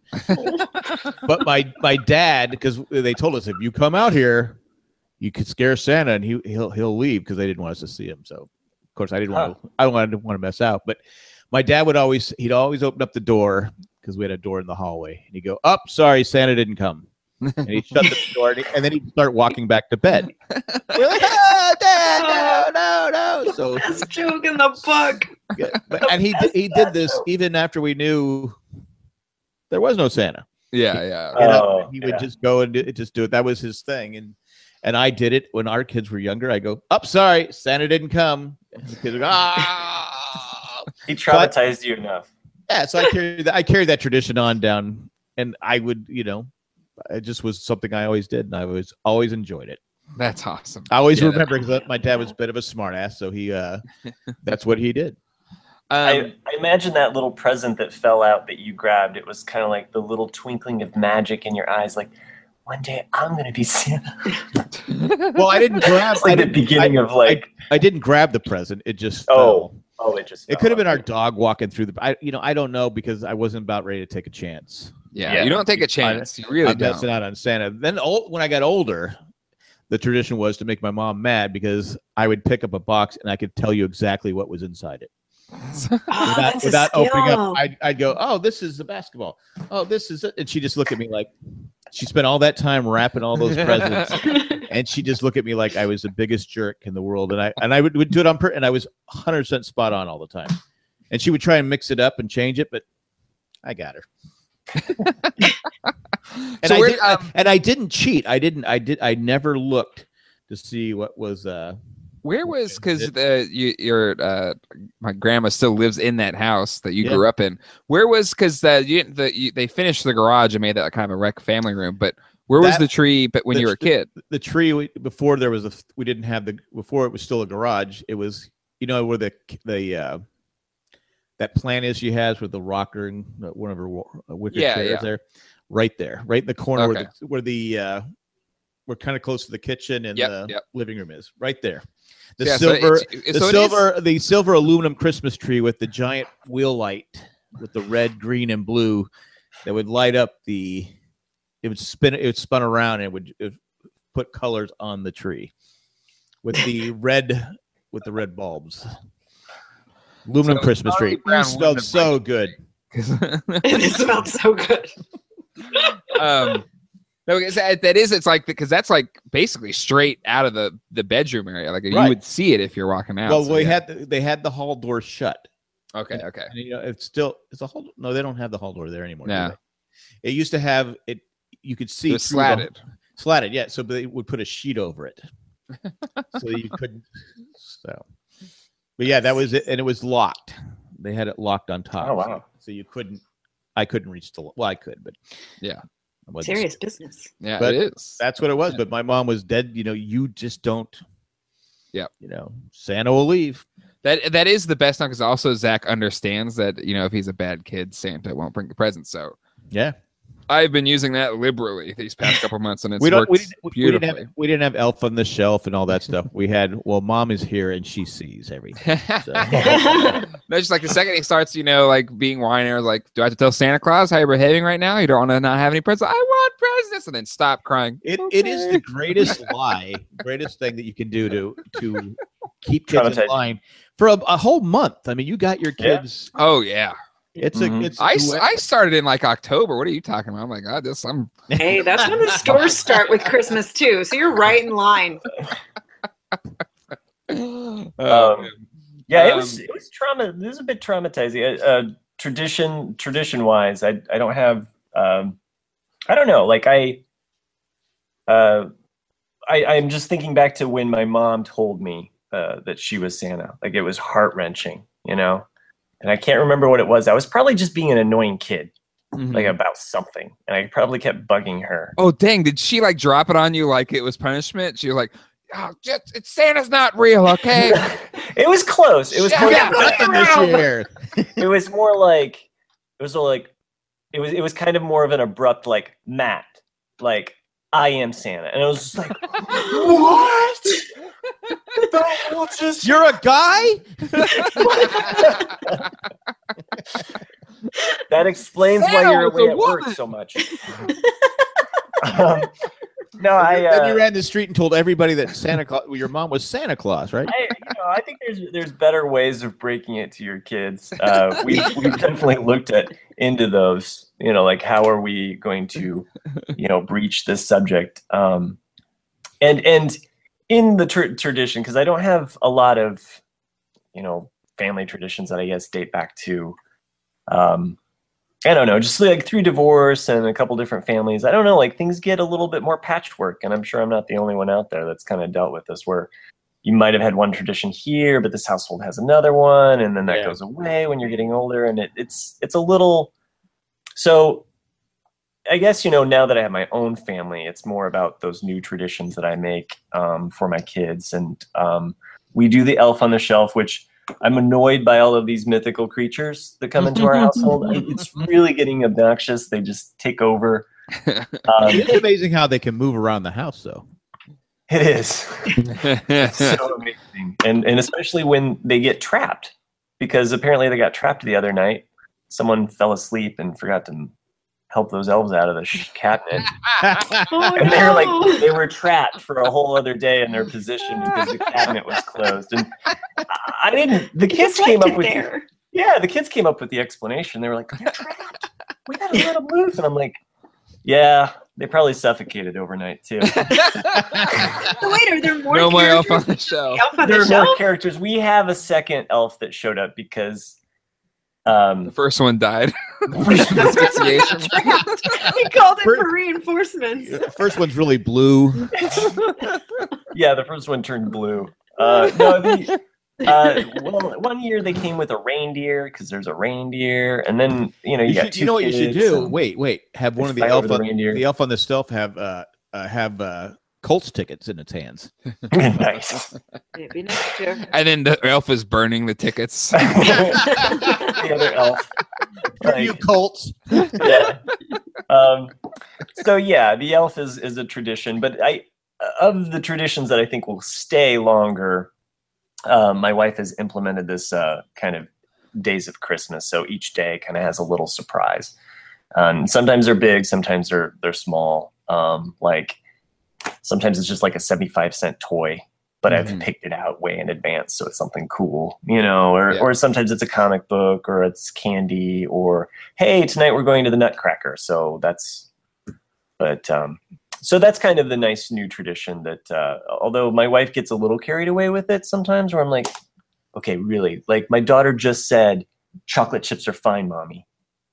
But my, my dad, because they told us, if you come out here, you could scare Santa and he, he'll, he'll leave, because they didn't want us to see him. So of course I didn't huh. want to, I didn't want to mess out, but my dad would always, he'd always open up the door, because we had a door in the hallway, and he'd go, oh, sorry, Santa didn't come. And he'd shut the door, and, he, and then he'd start walking back to bed. We're like, oh, Dad, no, no, no. So best joke in the book. Yeah, but, and he he did this even after we knew there was no Santa. Yeah, yeah. You know, Oh, he yeah. would just go and do, just do it. That was his thing, and and I did it when our kids were younger. I go, oh, sorry, Santa didn't come. And the kids would go, ah. He traumatized you enough. Yeah, so I carried that, I carried that tradition on down, and I would, you know, it just was something I always did, and I was always enjoyed it. That's awesome. I always Yeah, remember, because my dad was a bit of a smartass, so he, uh, that's what he did. Um, I, I imagine that little present that fell out that you grabbed. It was kind of like the little twinkling of magic in your eyes, like, one day I'm going to be Santa. Well, I didn't grab. It's like I the didn't- beginning I- of like, I, I didn't grab the present. It just. oh, fell. oh, it just. It fell could have been out. our dog walking through the. I, you know, I don't know, because I wasn't about ready to take a chance. yeah, yeah. you don't take a chance. You really I'm messing don't. out on Santa. Then old, when I got older, the tradition was to make my mom mad, because I would pick up a box and I could tell you exactly what was inside it. Oh, Without, that's a without opening skill. up, I'd, I'd go, oh, this is the basketball. Oh, this is it. And she just looked at me like, she spent all that time wrapping all those presents. And she just looked at me like I was the biggest jerk in the world. And I and I would, would do it on purpose, and I was one hundred percent spot on all the time. And she would try and mix it up and change it, but I got her. and, So I where- did, um, and I didn't cheat. I didn't. I did. I never looked to see what was. Uh, Where was, because It- the you, your uh, my grandma still lives in that house that you Yeah. grew up in. Where was, because the you, the you, they finished the garage and made that kind of a rec family room, but where was That- the tree? But when the you were a tr- kid, the tree we, before there was a we didn't have the before it was still a garage. It was, you know, where the the uh, that plant is she has with the rocker and uh, one of her wa- wicker Yeah, chairs yeah. there, right there, right in the corner where Okay. the where the uh, we're kind of close to the kitchen and Yep, the yep. living room is right there. The Yeah, so silver, it's- it's- the so it is- silver, the silver aluminum Christmas tree with the giant wheel light with the red, green, and blue that would light up the. It would spin. It would spun around and it would, it would put colors on the tree with the red with the red bulbs. Aluminum So Christmas Charlie tree. Brown It smelled wouldn't have so good. It smelled so good. um, no, because that, that is, it's like, because that's like basically straight out of the, the bedroom area. Like you Right. would see it if you're walking out. Well, so we yeah. had the, they had the hall door shut. Okay, okay. And, you know, it's still it's a hall. No, they don't have the hall door there anymore. do Yeah. they? It used to have it. You could see It was through the- slatted. slatted, yeah. So they would put a sheet over it, so you couldn't. So, but yeah, that was it, and it was locked. They had it locked on top. Oh, wow. So you couldn't. I couldn't reach the. Well, I could, but Yeah. I wasn't- Serious business. Yeah, But it is. That's what it was. But my mom was dead. You know, you just don't. Yep. You know, Santa will leave. That that is the best time, because also Zach understands that, you know, if he's a bad kid, Santa won't bring the presents. So Yeah. I've been using that liberally these past couple months, and it's we don't. worked We didn't, we, beautifully. didn't have. We didn't have Elf on the Shelf and all that stuff. We had. Well, Mom is here and she sees everything. So. No, just like the second he starts, you know, like being whiny, or like, do I have to tell Santa Claus how you're behaving right now? You don't want to not have any presents. I want presents, and then stop crying. It it is the Okay. greatest lie, greatest thing that you can do to to keep kids in Traumatize. line for a, a whole month. I mean, you got your Yeah. kids. Oh yeah, It's Mhm. a it's. I, s- I started in like October. What are you talking about? I'm like, God, this I'm. Hey, that's when the stores start with Christmas too. So you're right in line. Oh, Um, man. Yeah, it was Um, it was trauma. It was a bit traumatizing. Uh, uh, tradition tradition wise, I I don't have. Um, I don't know. Like I, uh, I I'm just thinking back to when my mom told me uh, that she was Santa. Like it was heart wrenching, you know. And I can't remember what it was. I was probably just being an annoying kid, Mhm. like about something, and I probably kept bugging her. Oh dang! Did she like drop it on you like it was punishment? She was like, Oh, just, it's Santa's not real, okay? It was close. It was Shut close. up. Nothing this year. It was more like it was like it was it was kind of more of an abrupt like Matt, like I am Santa, and I was just like, what? That will just You're a guy? that explains why Santa you're was away a at work woman. so much. um, no, I. then Uh, you ran the street and told everybody that Santa Claus, well, your mom was Santa Claus, right? I, you know, I think there's there's better ways of breaking it to your kids. Uh, we've we've definitely looked at into those. You know, like how are we going to, you know, breach this subject? Um, and and in the tr- tradition, because I don't have a lot of, you know, family traditions that I guess date back to, um, I don't know, just like through divorce and a couple different families. I don't know, like things get a little bit more patchwork, and I'm sure I'm not the only one out there that's kind of dealt with this, where you might have had one tradition here, but this household has another one, and then that Yeah. goes away when you're getting older, and it, it's it's a little. So, I guess you know now that I have my own family, it's more about those new traditions that I make um, for my kids, and um, we do the Elf on the Shelf, which I'm annoyed by all of these mythical creatures that come into our household. It's really getting obnoxious. They just take over. Um, It's amazing how they can move around the house, though. it is. It's so amazing. And and especially when they get trapped, because apparently they got trapped the other night. Someone fell asleep and forgot to help those elves out of the sh- cabinet. Oh, And they were no. like, they were trapped for a whole other day in their position because the cabinet was closed. And I I didn't, the You kids just came left up it with, there. the, yeah, the kids came up with the explanation. They were like, they're trapped. We gotta let them loose. And I'm like, yeah, they probably suffocated overnight too. So wait, are there more No more Elf characters on the than Shelf. Elf on There the are more Shelf? characters. We have a second elf that showed up because um, The first one died. Asphyxiation. He called it for reinforcements. The first one's really blue. yeah, the first one turned blue. Uh, no, the, uh, well, one year they came with a reindeer because there's a reindeer, and then you know you, You, got should, two you know what you should kids do? and Wait, wait. Have they one of the fight elf over the on reindeer. the elf on the stealth have uh, uh have uh Colts tickets in its hands. Nice. Maybe next year. And then the elf is burning the tickets. The other elf. Like, you Colts. yeah. Um, so yeah, the elf is is a tradition, but I of the traditions that I think will stay longer. Um, my wife has implemented this uh, kind of days of Christmas, so each day kind of has a little surprise. Um, sometimes they're big, sometimes they're they're small. Um, like sometimes it's just like a seventy-five cent toy, but Mhm. I've picked it out way in advance, so it's something cool, you know. Or Yeah. or sometimes it's a comic book, or it's candy, or hey, tonight we're going to the Nutcracker. So that's, but um, so that's kind of the nice new tradition that. Uh, although my wife gets a little carried away with it sometimes, where I'm like, okay, really, like my daughter just said, chocolate chips are fine, mommy.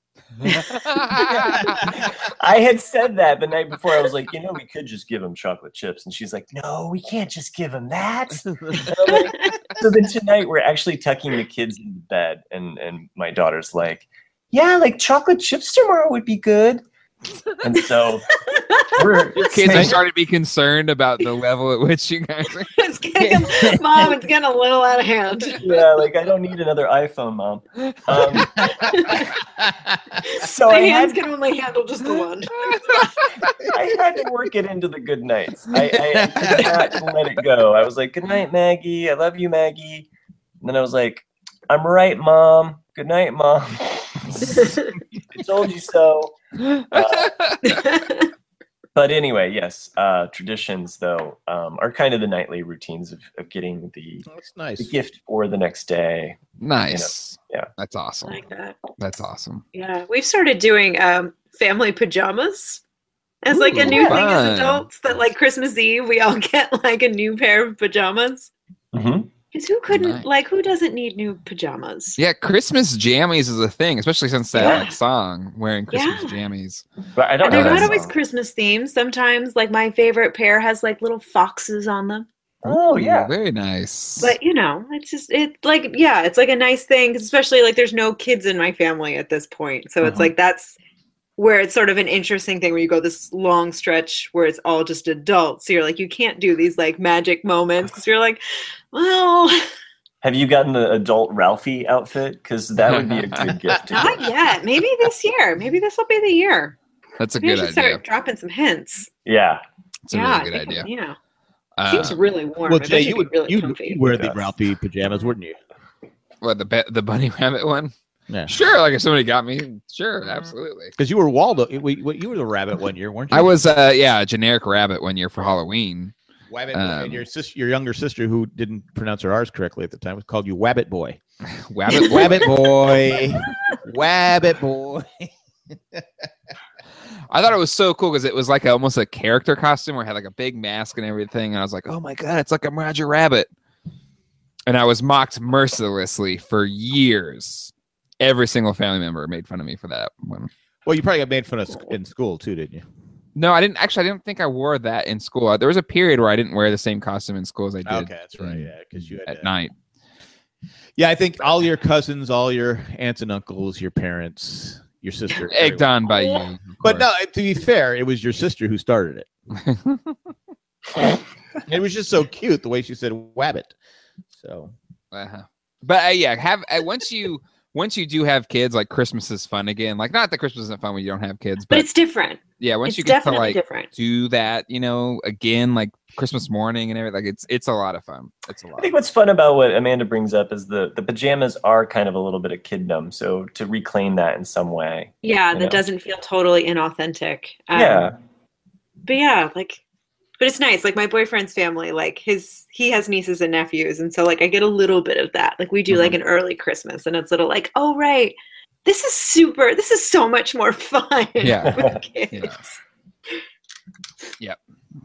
I had said that the night before. I was like, you know, we could just give him chocolate chips. And she's like, no, we can't just give him that. And I'm like, so then tonight we're actually tucking the kids into bed. And, and my daughter's like, yeah, like chocolate chips tomorrow would be good. And so we're Your kids are starting to be concerned about the level at which you guys are. It's getting, Mom, it's getting a little out of hand. yeah, like I don't need another iPhone, Mom. Um, so My I hands had can only handle just the one. I had to work it into the good nights. I, I, I could not let it go. I was like, good night, Maggie. I love you, Maggie. And then I was like, I'm right, Mom. Good night, Mom. I told you so. Uh, but anyway, yes, uh, traditions, though, um, are kind of the nightly routines of, of getting the, That's nice. the gift for the next day. Nice. You know, yeah. That's awesome. Like that. That's awesome. Yeah, we've started doing um, family pajamas as like a Ooh, new thing fun. as adults. That like Christmas Eve we all get like a new pair of pajamas. Mm-hmm. Because who couldn't Nice. like who doesn't need new pajamas? Yeah, Christmas jammies is a thing, especially since that Yeah. like, song wearing Christmas Yeah. jammies. But I don't And know they're that not always song. Christmas themed. Sometimes like my favorite pair has like little foxes on them. Oh, Ooh, yeah. very nice. But you know, it's just it like yeah, it's like a nice thing. 'Cause especially like there's no kids in my family at this point, so it's Mhm. like that's where it's sort of an interesting thing where you go this long stretch where it's all just adults. So you're like, you can't do these like magic moments because you're like, well. Have you gotten the adult Ralphie outfit? Because that would be a good gift. To Not get. yet. Maybe this year. Maybe this will be the year. That's a Maybe I good should idea. start dropping some hints. Yeah. It's a yeah, really good I think, idea. Yeah. Uh, Seems really warm. Well, I bet Jay, you'd you be would really you'd, comfy. you'd wear the Yes. Ralphie pajamas, wouldn't you? what the ba- the bunny rabbit one? Yeah. Sure. Like if somebody got me, sure, absolutely. Because you were Waldo. You you were the rabbit one year, weren't you? I was, uh, yeah, a generic rabbit one year for Halloween. Wabbit um, and your sister, your younger sister, who didn't pronounce her R's correctly at the time, was called you Wabbit Boy. Wabbit, Wabbit Boy. Wabbit Boy. I thought it was so cool because it was like a, almost a character costume where it had like a big mask and everything. And I was like, oh my God, it's like I'm Roger Rabbit. And I was mocked mercilessly for years. Every single family member made fun of me for that one. Well, you probably got made fun of sc- in school too, didn't you? No, I didn't. Actually, I didn't think I wore that in school. There was a period where I didn't wear the same costume in school as I did Okay, that's right. Yeah, because you had at to- night. Yeah, I think all your cousins, all your aunts and uncles, your parents, your sister, Egged everyone. on by you. of But course. no, to be fair, it was your sister who started it. It was just so cute the way she said "wabbit." So Uh-huh. But uh, yeah, have uh, once you once you do have kids, like Christmas is fun again. Like not that Christmas isn't fun when you don't have kids, But but it's different. yeah, once It's you get to definitely like different. do that, you know, again, like Christmas morning and everything, like it's it's a lot of fun. It's a I lot. think what's fun about what Amanda brings up is the, the pajamas are kind of a little bit of kiddom. So to reclaim that in some way. Yeah, You that know. doesn't feel totally inauthentic. Um, Yeah. But yeah, like, but it's nice. Like my boyfriend's family, like his, he has nieces and nephews. And so like I get a little bit of that. Like we do like an early Christmas and it's little like, oh, right. This is super, this is so much more fun. Yeah. with kids. Yeah.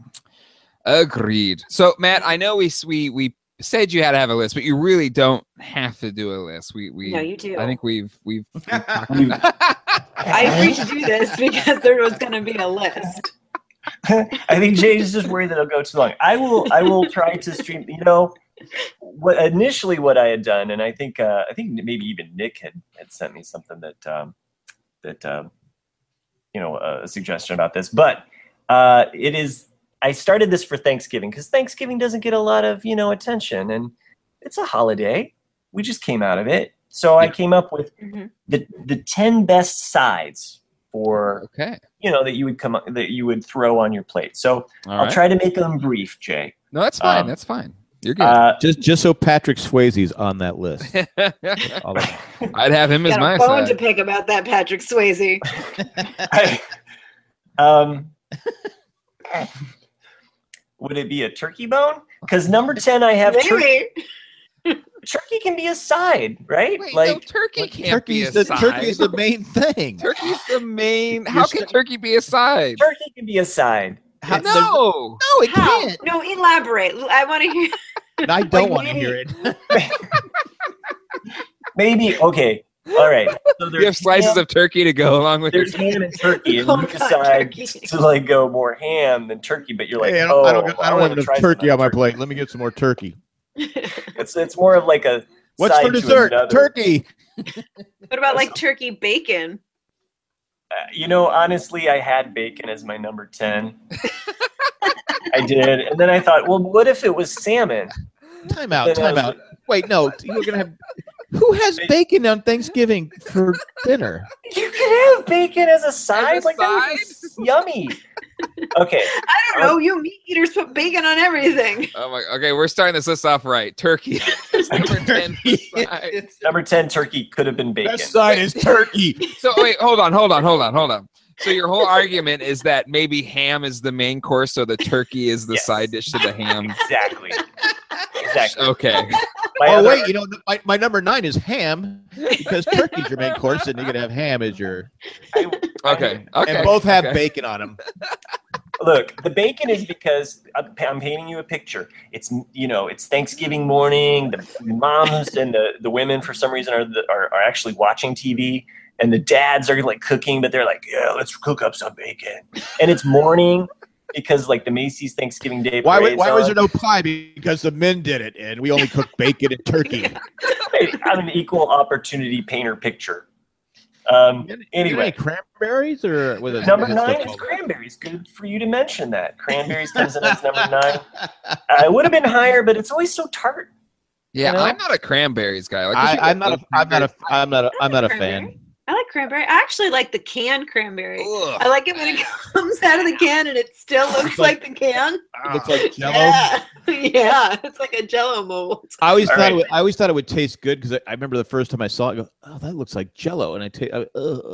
Agreed. So Matt, I know we we we said you had to have a list, but you really don't have to do a list. We we No, you do. I think we've we've, we've talked We've- I agreed to do this because there was going to be a list. I think Jay's just worried that it'll go too long. I will I will try to stream, you know, what initially what I had done, and I think uh, I think maybe even Nick had, had sent me something that um, that um, you know, a suggestion about this. But uh, it is I started this for Thanksgiving because Thanksgiving doesn't get a lot of, you know, attention, and it's a holiday. We just came out of it. So I came up with Mhm. the the ten best sides for, Okay. you know, that you would come up, that you would throw on your plate. So All I'll right. try to make them brief, Jay. No, that's fine. um, that's fine. You're good. Uh, just just so Patrick Swayze's on that list. All of- I'd have him as Got my a bone to side. pick about that, Patrick Swayze. I, um, would it be a turkey bone? Because number ten, I have turkey. Maybe. Turkey can be a side, right? Wait, like no, turkey can't turkey's be a the side. turkey's the main thing. Turkey's the main. You're How can st- turkey be a side? turkey can be a side. How- It's- No. No, it How? can't. No, elaborate. I want to hear. And I don't Like, want to maybe- hear it. Maybe okay. All right. So You have there's slices ham, of turkey to go along with your. there's ham and turkey, and Oh, you God, decide turkey. to like go more ham than turkey, but you're like, Hey, I oh, don't, I don't, I don't wanna have enough try some turkey on my turkey. plate. Let me get some more turkey. It's it's more of like a What's side for to dessert? another. Turkey. What about like turkey bacon? Uh, you know, honestly, I had bacon as my number ten. I did, and then I thought, well, what if it was salmon? Time out. Then I Time was out. Wait, no. You're gonna have. Who has bacon on Thanksgiving for dinner? You can have bacon as a side, As a like that would be s- yummy. Okay, I don't know. You meat eaters put bacon on everything. Oh my. Okay, we're starting this list off right. Turkey is number ten. side. number ten, turkey could have been bacon. That side is turkey. So wait, hold on, hold on, hold on, hold on. So your whole argument is that maybe ham is the main course, so the turkey is the Yes. side dish to the ham. Exactly. Exactly. Okay. My Oh other- wait, you know my, my number nine is ham because turkey's your main course, and you're gonna have ham as your. I- Okay. Okay. And both have okay. bacon on them. Look, the bacon is because I'm I'm painting you a picture. It's, you know, it's Thanksgiving morning. The moms and the, the women, for some reason, are, the, are are actually watching T V, and the dads are like cooking, but they're like, yeah, let's cook up some bacon. And it's morning because like the Macy's Thanksgiving Day. Why? parade's Why was on. there no pie? Because the men did it, and we only cooked bacon and turkey. I'm an equal opportunity painter picture. Um, You got anyway, any cranberries or was it number is it still nine is called- cranberries. Good for you to mention that. Cranberries comes in as number nine. Uh, it would have been higher, but it's always so tart. Yeah, You know? I'm not a cranberries guy. Like, if you I, I'm get not a those I'm not a cranberries- I'm not a I'm not a Cranberry. fan. I like cranberry. I actually like the canned cranberry. Ugh. I like it when it comes out of the can and it still looks like- like, the can. It looks like Jello. Yeah, yeah, it's like a Jello mold. I always All thought right. it would, I always thought it would taste good because I, I remember the first time I saw it. I go, oh, that looks like Jello, and I take. Uh,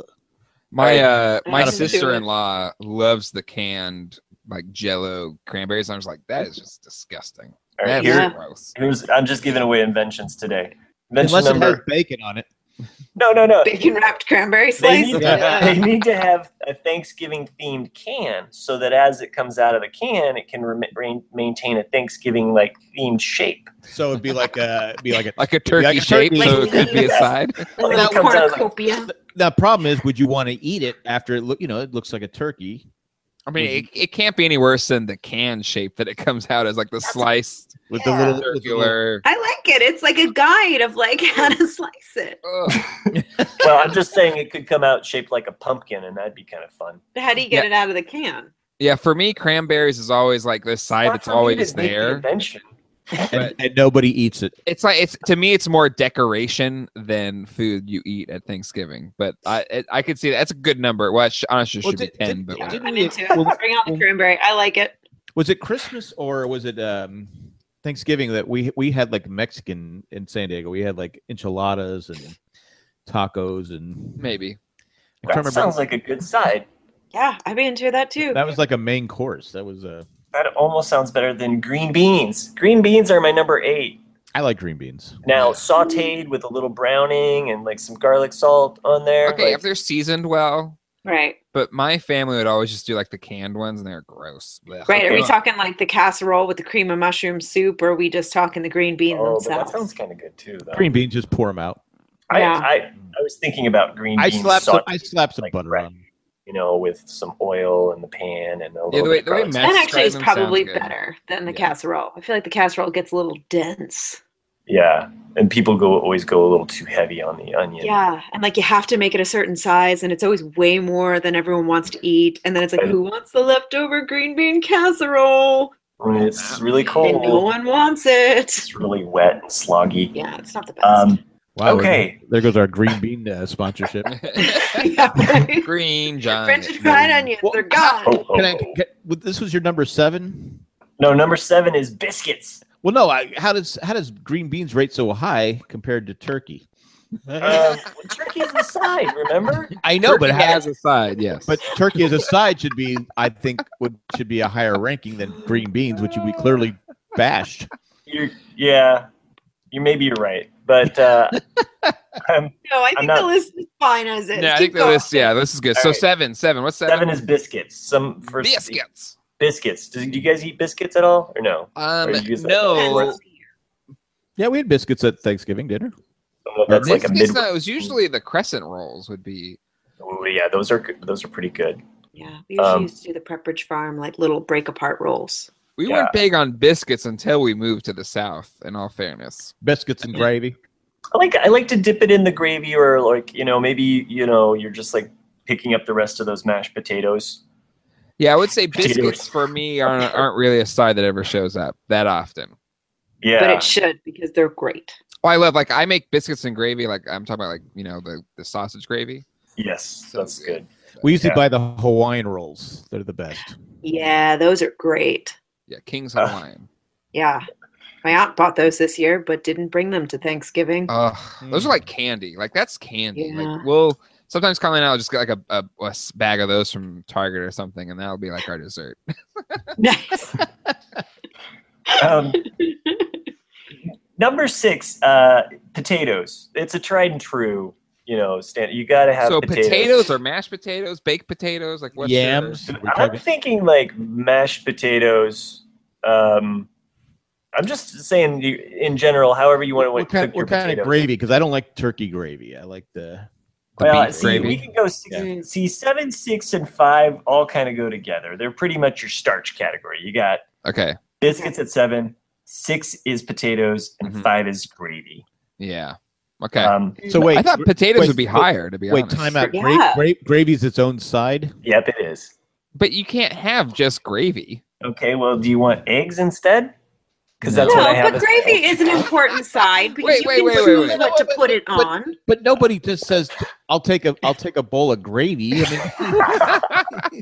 My uh, my Not into it. sister-in-law loves the canned like Jello cranberries. I was like, that is just disgusting. All right, That is here, Yeah. gross. here's I'm just giving away inventions today. Invention unless it number has bacon on it. no no no. Bacon wrapped cranberry They slice. need, to, Yeah. they need to have a Thanksgiving themed can so that as it comes out of the can, it can rem- re- maintain a Thanksgiving like themed shape. So it'd be like a it'd be like a. Like a like turkey a shape, turkey. so it could be a side. A Like little it comes out of the- cornucopia. The problem is, would you want to eat it after it look? You know, it looks like a turkey. I mean, it, it can't be any worse than the can shape that it comes out as, like the sliced With Yeah. the little, with the little circular. I like it. It's like a guide of like how to slice it. Ugh. Well, I'm just saying it could come out shaped like a pumpkin, and that'd be kind of fun. How do you get Yeah. it out of the can? Yeah, for me, cranberries is always like this side Not that's for me always to make the there. invention. and, and nobody eats it. It's like it's to me, it's more decoration than food you eat at Thanksgiving. But I it, I could see that. That's a good number. Well, it sh- honestly, it Well, should did- be ten. did- but Yeah, whatever. I'm we- into it. well, Bring on the well- cranberry. I like it. Was it Christmas or was it um, Thanksgiving that we we had like Mexican in San Diego? We had like enchiladas and tacos and maybe. I That can't remember. sounds like a good side. Yeah, I'd be into that too. That was like a main course. That was uh, That almost sounds better than green beans. Green beans are my number eight. I like green beans. Now, sauteed with a little browning and like some garlic salt on there. Okay, like- if they're seasoned well. Right. But my family would always just do like the canned ones, and they're gross. Blech. Right. Are we Ugh. talking like the casserole with the cream of mushroom soup, or are we just talking the green beans oh, but that themselves? sounds kind of good too, though. Green beans, just pour them out. I, Yeah. I, I was thinking about green I beans slapped some. sauteed, I slapped some like butter bread. on. 'em. you know, with some oil in the pan and a little Yeah, the way- bit the way of garlic. Matt That actually is described them probably sounds good. better than the Yeah. casserole. I feel like the casserole gets a little dense. Yeah, and people go always go a little too heavy on the onion. Yeah, and like you have to make it a certain size, and it's always way more than everyone wants to eat. And then it's like, Right. who wants the leftover green bean casserole? When it's really And no cold, one wants it. it's really wet and sloggy. Yeah, it's not the best. Um, Wow. Okay. There goes our green bean uh, sponsorship. Yeah, right. Green giant. French and fried onions Well, are gone. oh, oh, Can I? oh. Can, well, this was your number seven. No, number seven is biscuits. Well, no. I, how does how does green beans rate so high compared to turkey? Um, turkey is the side, remember? I know, but Turkey how, has a side, yes. but turkey as a side should be, I think, would should be a higher ranking than green beans, which would be clearly bashed. You're, yeah, you maybe you're right, but uh, um, No, I I'm think not- the list is fine as is. yeah, I Keep think that this. going. Yeah, this is good. All so right. seven, seven. What's seven? seven is biscuits. Some for biscuits. Biscuits. Do, do you guys eat biscuits at all, or no? Um, Or you just like- no. Yeah, we had biscuits at Thanksgiving dinner. Oh, that's like a Biscuits, mid. no, it was usually the crescent rolls would be. Oh, yeah, those are good- those are pretty good. Yeah, we usually Um, used to do the Pepperidge Farm like little break apart rolls. We Yeah. weren't big on biscuits until we moved to the south. In all fairness, Biscuits and gravy. I like I like to dip it in the gravy, or like you know maybe you know you're just like picking up the rest of those mashed potatoes. yeah, I would say Potatoes. biscuits for me aren't aren't really a side that ever shows up that often. Yeah, But it should because they're great. Oh, I love like I make biscuits and gravy. Like I'm talking about like you know the the sausage gravy. yes, So that's good. We used Yeah. to buy the Hawaiian rolls. They're the best. Yeah, those are great. Yeah, King's Uh, Hawaiian. Yeah. My aunt bought those this year, but didn't bring them to Thanksgiving. Ugh, those are like candy. Like that's candy. Yeah. Like we'll sometimes Colleen and I'll just get like a, a, a s- bag of those from Target or something, and that'll be like our dessert. Nice. Um, number six, uh, potatoes. It's a tried and true. You know, stand. You got to have So potatoes. potatoes or mashed potatoes, baked potatoes, like what's your- Yams. We're I'm talking- thinking like mashed potatoes. Um, I'm just saying, you, in general, however you want to What cook kind, your what kind of potatoes. gravy? Because I don't like turkey gravy. I like the, the Well, beef see, gravy. we can go six, Yeah. see seven, six, and five all kind of go together. They're pretty much your starch category. You got Okay, biscuits at seven, six is potatoes, and Mhm. five is gravy. yeah. Okay. Um, So wait, I thought potatoes wait, would be wait, higher, to be Wait, honest. time out. Yeah. Gra- gra- gravy's its own side. yep, it is. But you can't have just gravy. Okay, well, do you want eggs instead? Because No. that's what I No, have. but as gravy well. is an important side because Wait, you wait, can wait, wait, choose wait. what to put it But- on. But nobody just says, "I'll take a, I'll take a bowl of gravy." I mean,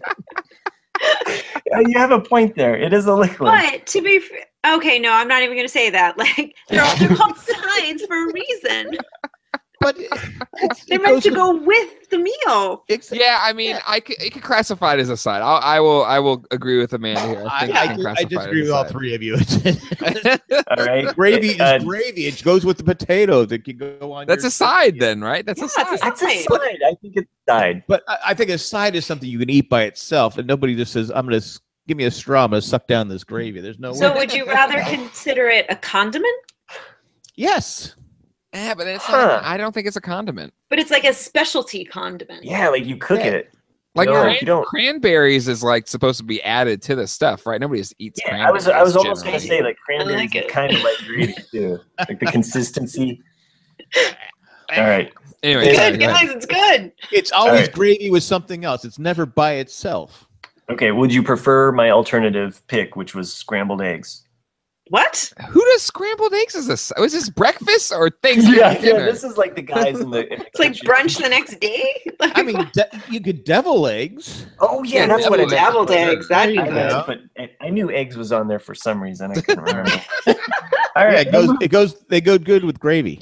Uh, you have a point there. It is a liquid. But to be f- okay, no, I'm not even going to say that. Like they're, all, they're called sides for a reason. but it's, They're it meant goes to with- go with the meal. Ex- Yeah, I mean, I could, it could classify it as a side. I'll, I will. I will agree with Amanda here. I I, think I, it can I classify it disagree as with a all side. three of you. All right. Gravy Uh, is gravy. It goes with the potatoes. It can go on. That's your a side, then, right? That's Yeah, a side. it's a That's a Side. side. I think it's a side. But I, I think a side is something you can eat by itself, and nobody just says, "I'm going to give me a straw. I'm going to suck down this gravy." There's no So way. would you rather consider it a condiment? Yes. Yeah, but it's Huh. not, I don't think it's a condiment. But it's like a specialty condiment. Yeah, like you cook Yeah. it. Like No, cran- you don't. cranberries is like supposed to be added to the stuff, right? Nobody just eats Yeah, I cranberries. was I was almost going to generally. say like cranberries like is it. kind of like gravy too, like the consistency. All right. Anyway, Good, sorry, Good go ahead. guys, it's good. It's always All right. gravy with something else. It's never by itself. Okay. Would you prefer my alternative pick, which was scrambled eggs? What? Who does scrambled eggs? Is this? Was this breakfast or Thanksgiving Yeah, yeah. dinner? This is like the guys in the. In the It's like kitchen. brunch the next day. Like, I mean, de- you could devil eggs. Oh yeah, Yeah, that's what I deviled meant. deviled eggs. That'd be I, meant to good. put, I- I knew eggs was on there for some reason. I couldn't remember. All Yeah, right. it goes. It goes. They go good with gravy.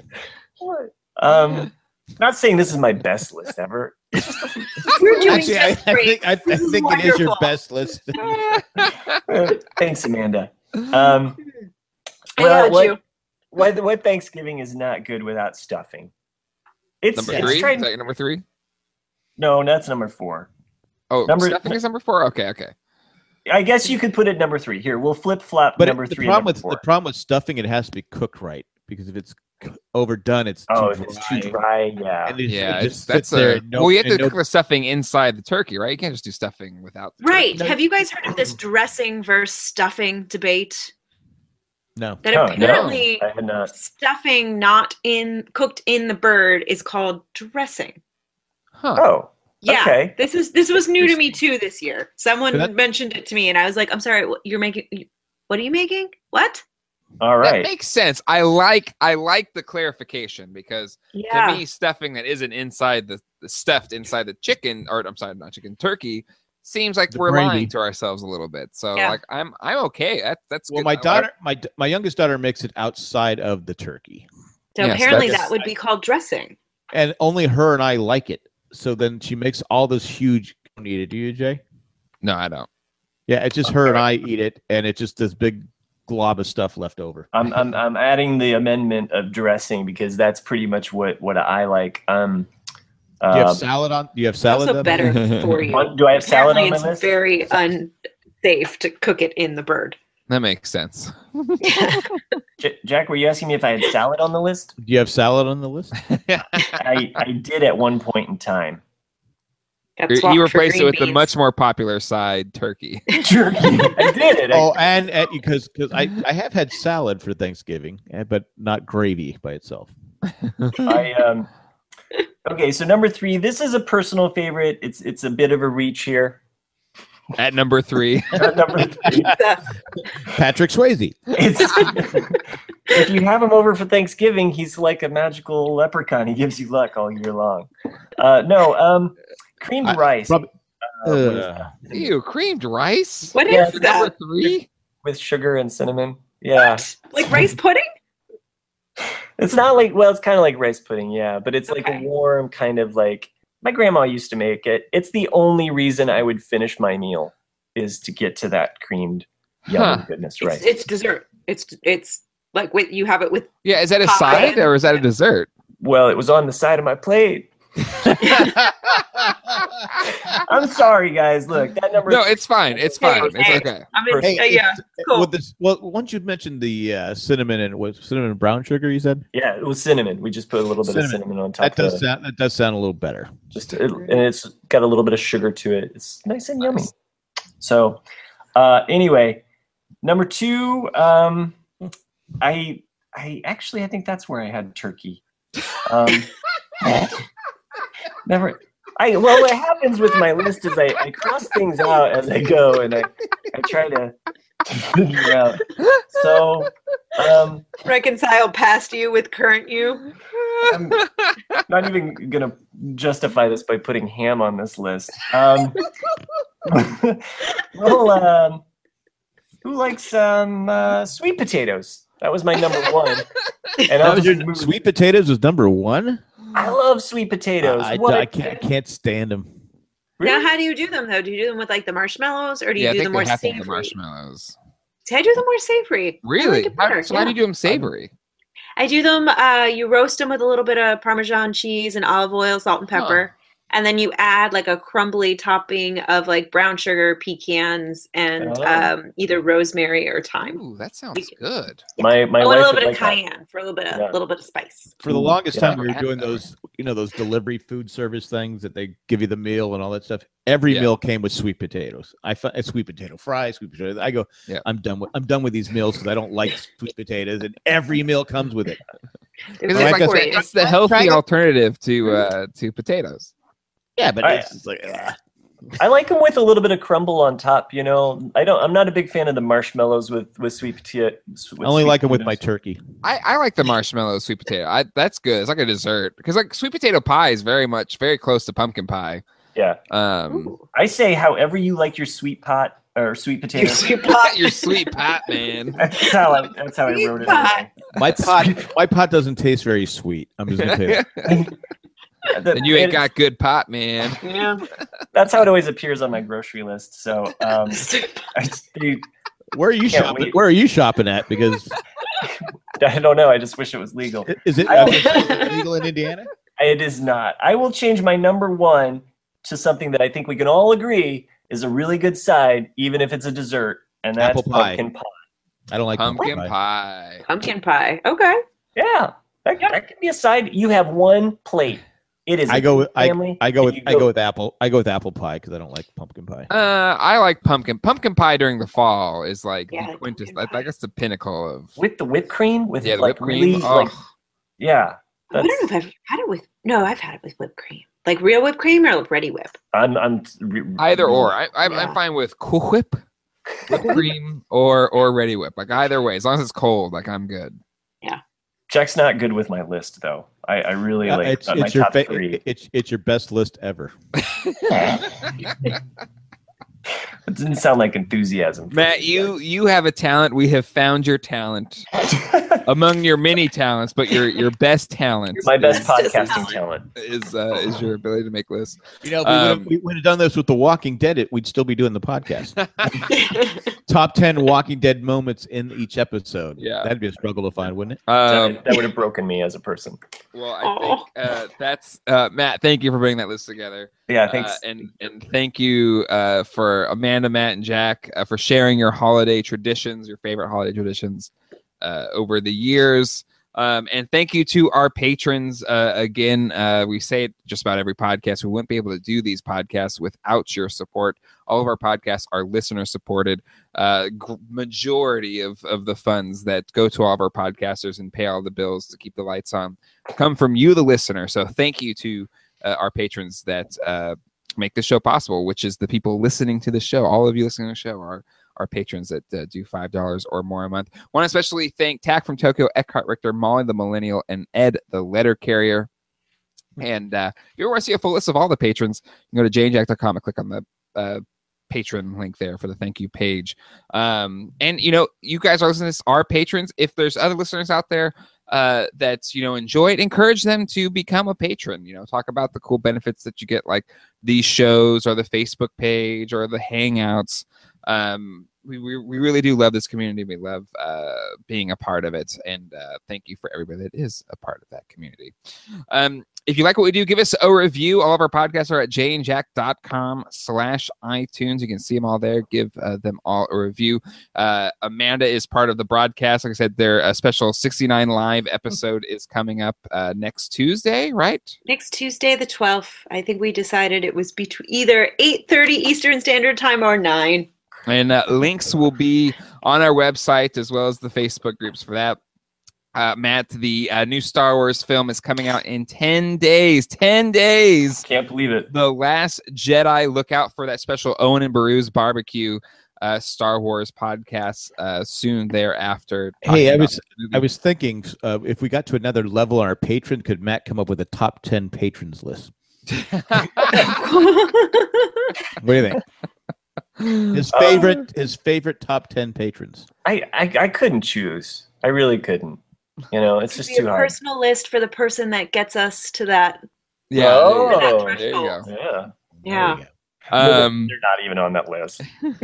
Um, not saying this is my best list ever. You're doing Actually, I, I just great. think I, I This is think it is your wonderful. best list. Thanks, Amanda. Um, I well, got what, you. what what Thanksgiving is not good without stuffing? It's, number it's three. tried- Is that your number three? no, that's number four. Oh, Number- stuffing is number four. Okay, okay. I guess you could put it number three. Here, we'll flip flop But number it, the three. and problem number with four. the problem with stuffing, it has to be cooked right. Because if it's c- overdone, it's oh, too if dry. it's too dry, yeah. And it, Yeah, it it's, just that's sits there. a. and no- well, you have to and no- cook the stuffing inside the turkey, right? You can't just do stuffing without. The Right. turkey. Have you guys heard of this dressing versus stuffing debate? no. That Oh, apparently no, I had not. stuffing not in cooked in the bird is called dressing. Huh. Oh, Yeah. Okay. This is this was new to me too this year. Someone That- mentioned it to me and I was like, I'm sorry, what- you're making what are you making? What? all That right. makes sense. I like I like the clarification because Yeah. to me, stuffing that isn't inside the, the stuffed inside the chicken, or I'm sorry, not chicken, turkey, seems like The we're gravy. lying to ourselves a little bit. So Yeah. like I'm I'm okay. That, that's Well, good. my I like- daughter, my d- my youngest daughter makes it outside of the turkey, So Yes, apparently that's- that would be called dressing. and only her and I like it. So then she makes all this huge. Don't eat it, do you, Jay? No, I don't. Yeah, it's just her and I eat it, and it's just this big glob of stuff left over. I'm I'm I'm adding the amendment of dressing because that's pretty much what what I like. Um, Do you have um, salad on? Do you have salad? Also on? better for you. what- do I have salad Apparently on my it's list? very unsafe to cook it in the bird. That makes sense. J- Jack, were you asking me if I had salad on the list? Do you have salad on the list? I I did at one point in time. Got you swapped you for replaced it green with the beans. much more popular side, turkey. Turkey. I did it. I- Oh, and, and because because I I have had salad for Thanksgiving, eh, but not gravy by itself. I um okay, so number three, this is a personal favorite. It's it's a bit of a reach here. At number three. number three. Patrick Swayze. It's if you have him over for Thanksgiving, he's like a magical leprechaun. He gives you luck all year long. Uh no, um creamed I- rice prob- uh, with, Uh, Ew, creamed rice? What is Yeah, For that? number three? with sugar and cinnamon. Yeah. What? Like rice pudding? It's not like well, it's kind of like rice pudding, yeah, but it's like Okay. a warm kind of like my grandma used to make it. It's the only reason I would finish my meal is to get to that creamed yummy Huh. goodness It's, rice. it's dessert. It's it's like with you have it with Yeah, is that a Pie. side or is that a dessert? Well, it was on the side of my plate. I'm sorry, guys. Look, that number. No, it's fine. It's Hey, fine. It's hey. okay. I mean Hey, uh, yeah, it's- cool. With this, well, once you mentioned the uh, cinnamon and what cinnamon and brown sugar, you said yeah, it was cinnamon. We just put a little bit Cinnamon. of cinnamon on top. that does of it. sound that does sound a little better. Just it, and it's got a little bit of sugar to it. It's nice and yummy. So, uh, anyway, number two, um, I I actually I think that's where I had turkey. Um, never. I well, what happens with my list is I, I cross things out as I go, and I, I try to figure it out. So, um, Reconcile past you with current you. I'm not even gonna justify this by putting ham on this list. Um, well, um, who likes um, uh, sweet potatoes? That was my number one. And That I'll was just your, move- sweet potatoes was number one. I love sweet potatoes. I, What I, a- I can't, I can't stand them. Now, how do you do them though? Do you do them with like the marshmallows, or do you Yeah, I do think them they more have to have savory? the marshmallows. See, I do them more savory. I Really? like it How, better, so how do yeah. you do them savory? I do them. Uh, you roast them with a little bit of Parmesan cheese and olive oil, salt and pepper, and then you add like a crumbly topping of like brown sugar, pecans, and Oh. um, either rosemary or thyme. Ooh, that sounds good. My my oh, and wife a little would bit of like that. cayenne for a little bit of Yeah. little bit of spice. For the Ooh, longest yeah. time, we were doing those, you know, those delivery food service things that they give you the meal and all that stuff. Every Yeah. meal came with sweet potatoes. I thought sweet potato fries, sweet potato. I go, Yeah. I'm done with I'm done with these meals because I don't like sweet potatoes, and every meal comes with it. Because They're it's Like like I the, for you. it's the healthy Try it. alternative to uh, to potatoes. Yeah, but I- it's just like ugh. I like them with a little bit of crumble on top. You know, I don't. I'm not a big fan of the marshmallows with with sweet potato. I only like them with my turkey. I, I like the marshmallow sweet potato. I, that's good. It's like a dessert because like sweet potato pie is very much very close to pumpkin pie. Yeah, Um, Ooh. I say however you like your sweet pot or sweet Your potato. sweet pot. your sweet pot, man. That's how I. That's how I Sweet wrote it. pot. My pot, my pot doesn't taste very sweet. I'm just gonna tell you. That- And you ain't it- got good pot, man. Yeah. That's how it always appears on my grocery list. So, um, I, they- Where are you Can't shopping? wait. Where are you shopping at? Because I don't know. I just wish it was legal. is it I- uh, legal in Indiana? It is not. I will change my number one to something that I think we can all agree is a really good side, even if it's a dessert, and that's Apple pie. pumpkin pie. I don't like Pumpkin pie. pie. Pumpkin pie. Okay. Yeah, that, that can be a side. You have one plate. It is. I a go with I, family. I go and with you I go with apple. I go with apple pie because I don't like pumpkin pie. Uh, I like pumpkin. Pumpkin pie during the fall is like Yeah, I the like quintess. pumpkin I, I pie. guess the pinnacle of with the whipped cream. With yeah, the like whipped cream. really Oh, like yeah. I don't know That's, if I've had it with. No, I've had it with whipped cream. Like real whipped cream or ready whip. I'm I'm re- either or. I, I, Yeah. I'm fine with Cool Whip, whipped cream, or or Ready Whip. Like either way, as long as it's cold, like I'm good. Jack's not good with my list though. I, I really Uh, like it's uh, my it's your top fa- three. it's it's your best list ever. It didn't sound like enthusiasm. for Matt, me, you you have a talent. We have found your talent guys. among your many talents, but your your best talent, My best is, podcasting talent. is uh, is your ability to make lists. You know, if we Um, would have we would have done this with The Walking Dead, it we'd still be doing the podcast. Top ten Walking Dead moments in each episode. Yeah. That'd be a struggle to find, wouldn't it? Um, that, that would have broken me as a person. well, I Aw. think uh, that's uh, Matt. Thank you for bringing that list together. Yeah, Uh, thanks. and and thank you uh, for Amanda, Matt, and Jack uh, for sharing your holiday traditions, your favorite holiday traditions uh, over the years. Um, and thank you to our patrons. Uh, again, uh, we say it just about every podcast. We wouldn't be able to do these podcasts without your support. All of our podcasts are listener supported. Uh, g- majority of, of the funds that go to all of our podcasters and pay all the bills to keep the lights on come from you, the listener. So thank you to uh, our patrons that uh, make the show possible, which is the people listening to the show. All of you listening to the show are our patrons that uh, do five dollars or more a month. Want to especially thank Tack from Tokyo, Eckhart Richter, Molly the Millennial, and Ed the Letter Carrier. And uh, if you want to see a full list of all the patrons, you can go to jane jack dot com and click on the uh, patron link there for the thank you page. Um, and, you know, you guys are listening to this, our patrons. If there's other listeners out there uh, that, you know, enjoy it, encourage them to become a patron. You know, talk about the cool benefits that you get, like these shows or the Facebook page or the Hangouts. Um, we, we, we really do love this community. We love uh, being a part of it. And uh, thank you for everybody that is a part of that community. Um, if you like what we do, give us a review. All of our podcasts are at jane jack dot com slash iTunes. You can see them all there. Give uh, them all a review. Uh, Amanda is part of the broadcast. Like I said, their uh, special sixty-nine live episode is coming up uh, next Tuesday, right? Next Tuesday, the twelfth. I think we decided it was between either eight thirty Eastern Standard Time or nine. And uh, links will be on our website as well as the Facebook groups for that. Uh, Matt, the uh, new Star Wars film is coming out in ten days. ten days. Can't believe it. The Last Jedi. Look out for that special Owen and Baru's barbecue uh, Star Wars podcast uh, soon thereafter. Hey, I talking was about the movie. I was thinking uh, if we got to another level on our patron, could Matt come up with a top ten patrons list? What do you think? His favorite, Um, his favorite top ten patrons. I, I I couldn't choose. I really couldn't. You know, it's just Be a too hard. personal list for the person that gets us to that. Yeah, Oh, there you go. that There you go. threshold. Yeah. Yeah. There you go. Um, They're not even on that list.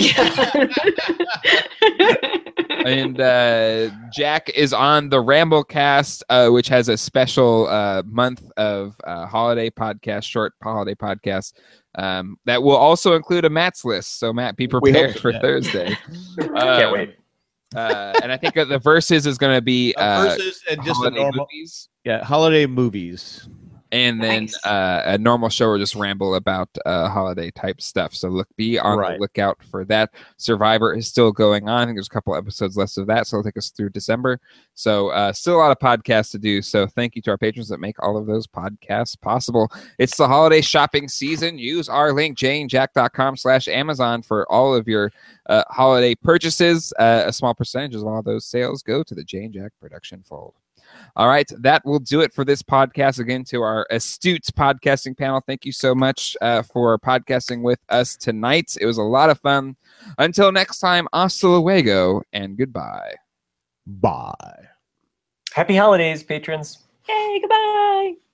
and uh, Jack is on the Ramblecast, uh, which has a special uh, month of uh, holiday podcast, short holiday podcast. Um, that will also include a Matt's list. So Matt, be We hope prepared so, for yeah. Thursday. Can't Uh, wait. Uh, and I think that the verses is going to be Uh, uh, versus and just a holiday normal, movies. yeah, holiday movies. And then Nice. uh, a normal show will just ramble about uh, holiday type stuff. So look, be on Right. the lookout for that. Survivor is still going on. I think there's a couple episodes left of that, so it'll take us through December. So uh, still a lot of podcasts to do. So thank you to our patrons that make all of those podcasts possible. It's the holiday shopping season. Use our link, janejack.com slash Amazon for all of your uh, holiday purchases. Uh, a small percentage of all those sales go to the Jane Jack production fold. All right, that will do it for this podcast. Again, to our astute podcasting panel, thank you so much uh, for podcasting with us tonight. It was a lot of fun. Until next time, hasta luego and goodbye. Bye. Happy holidays, patrons. Yay, goodbye.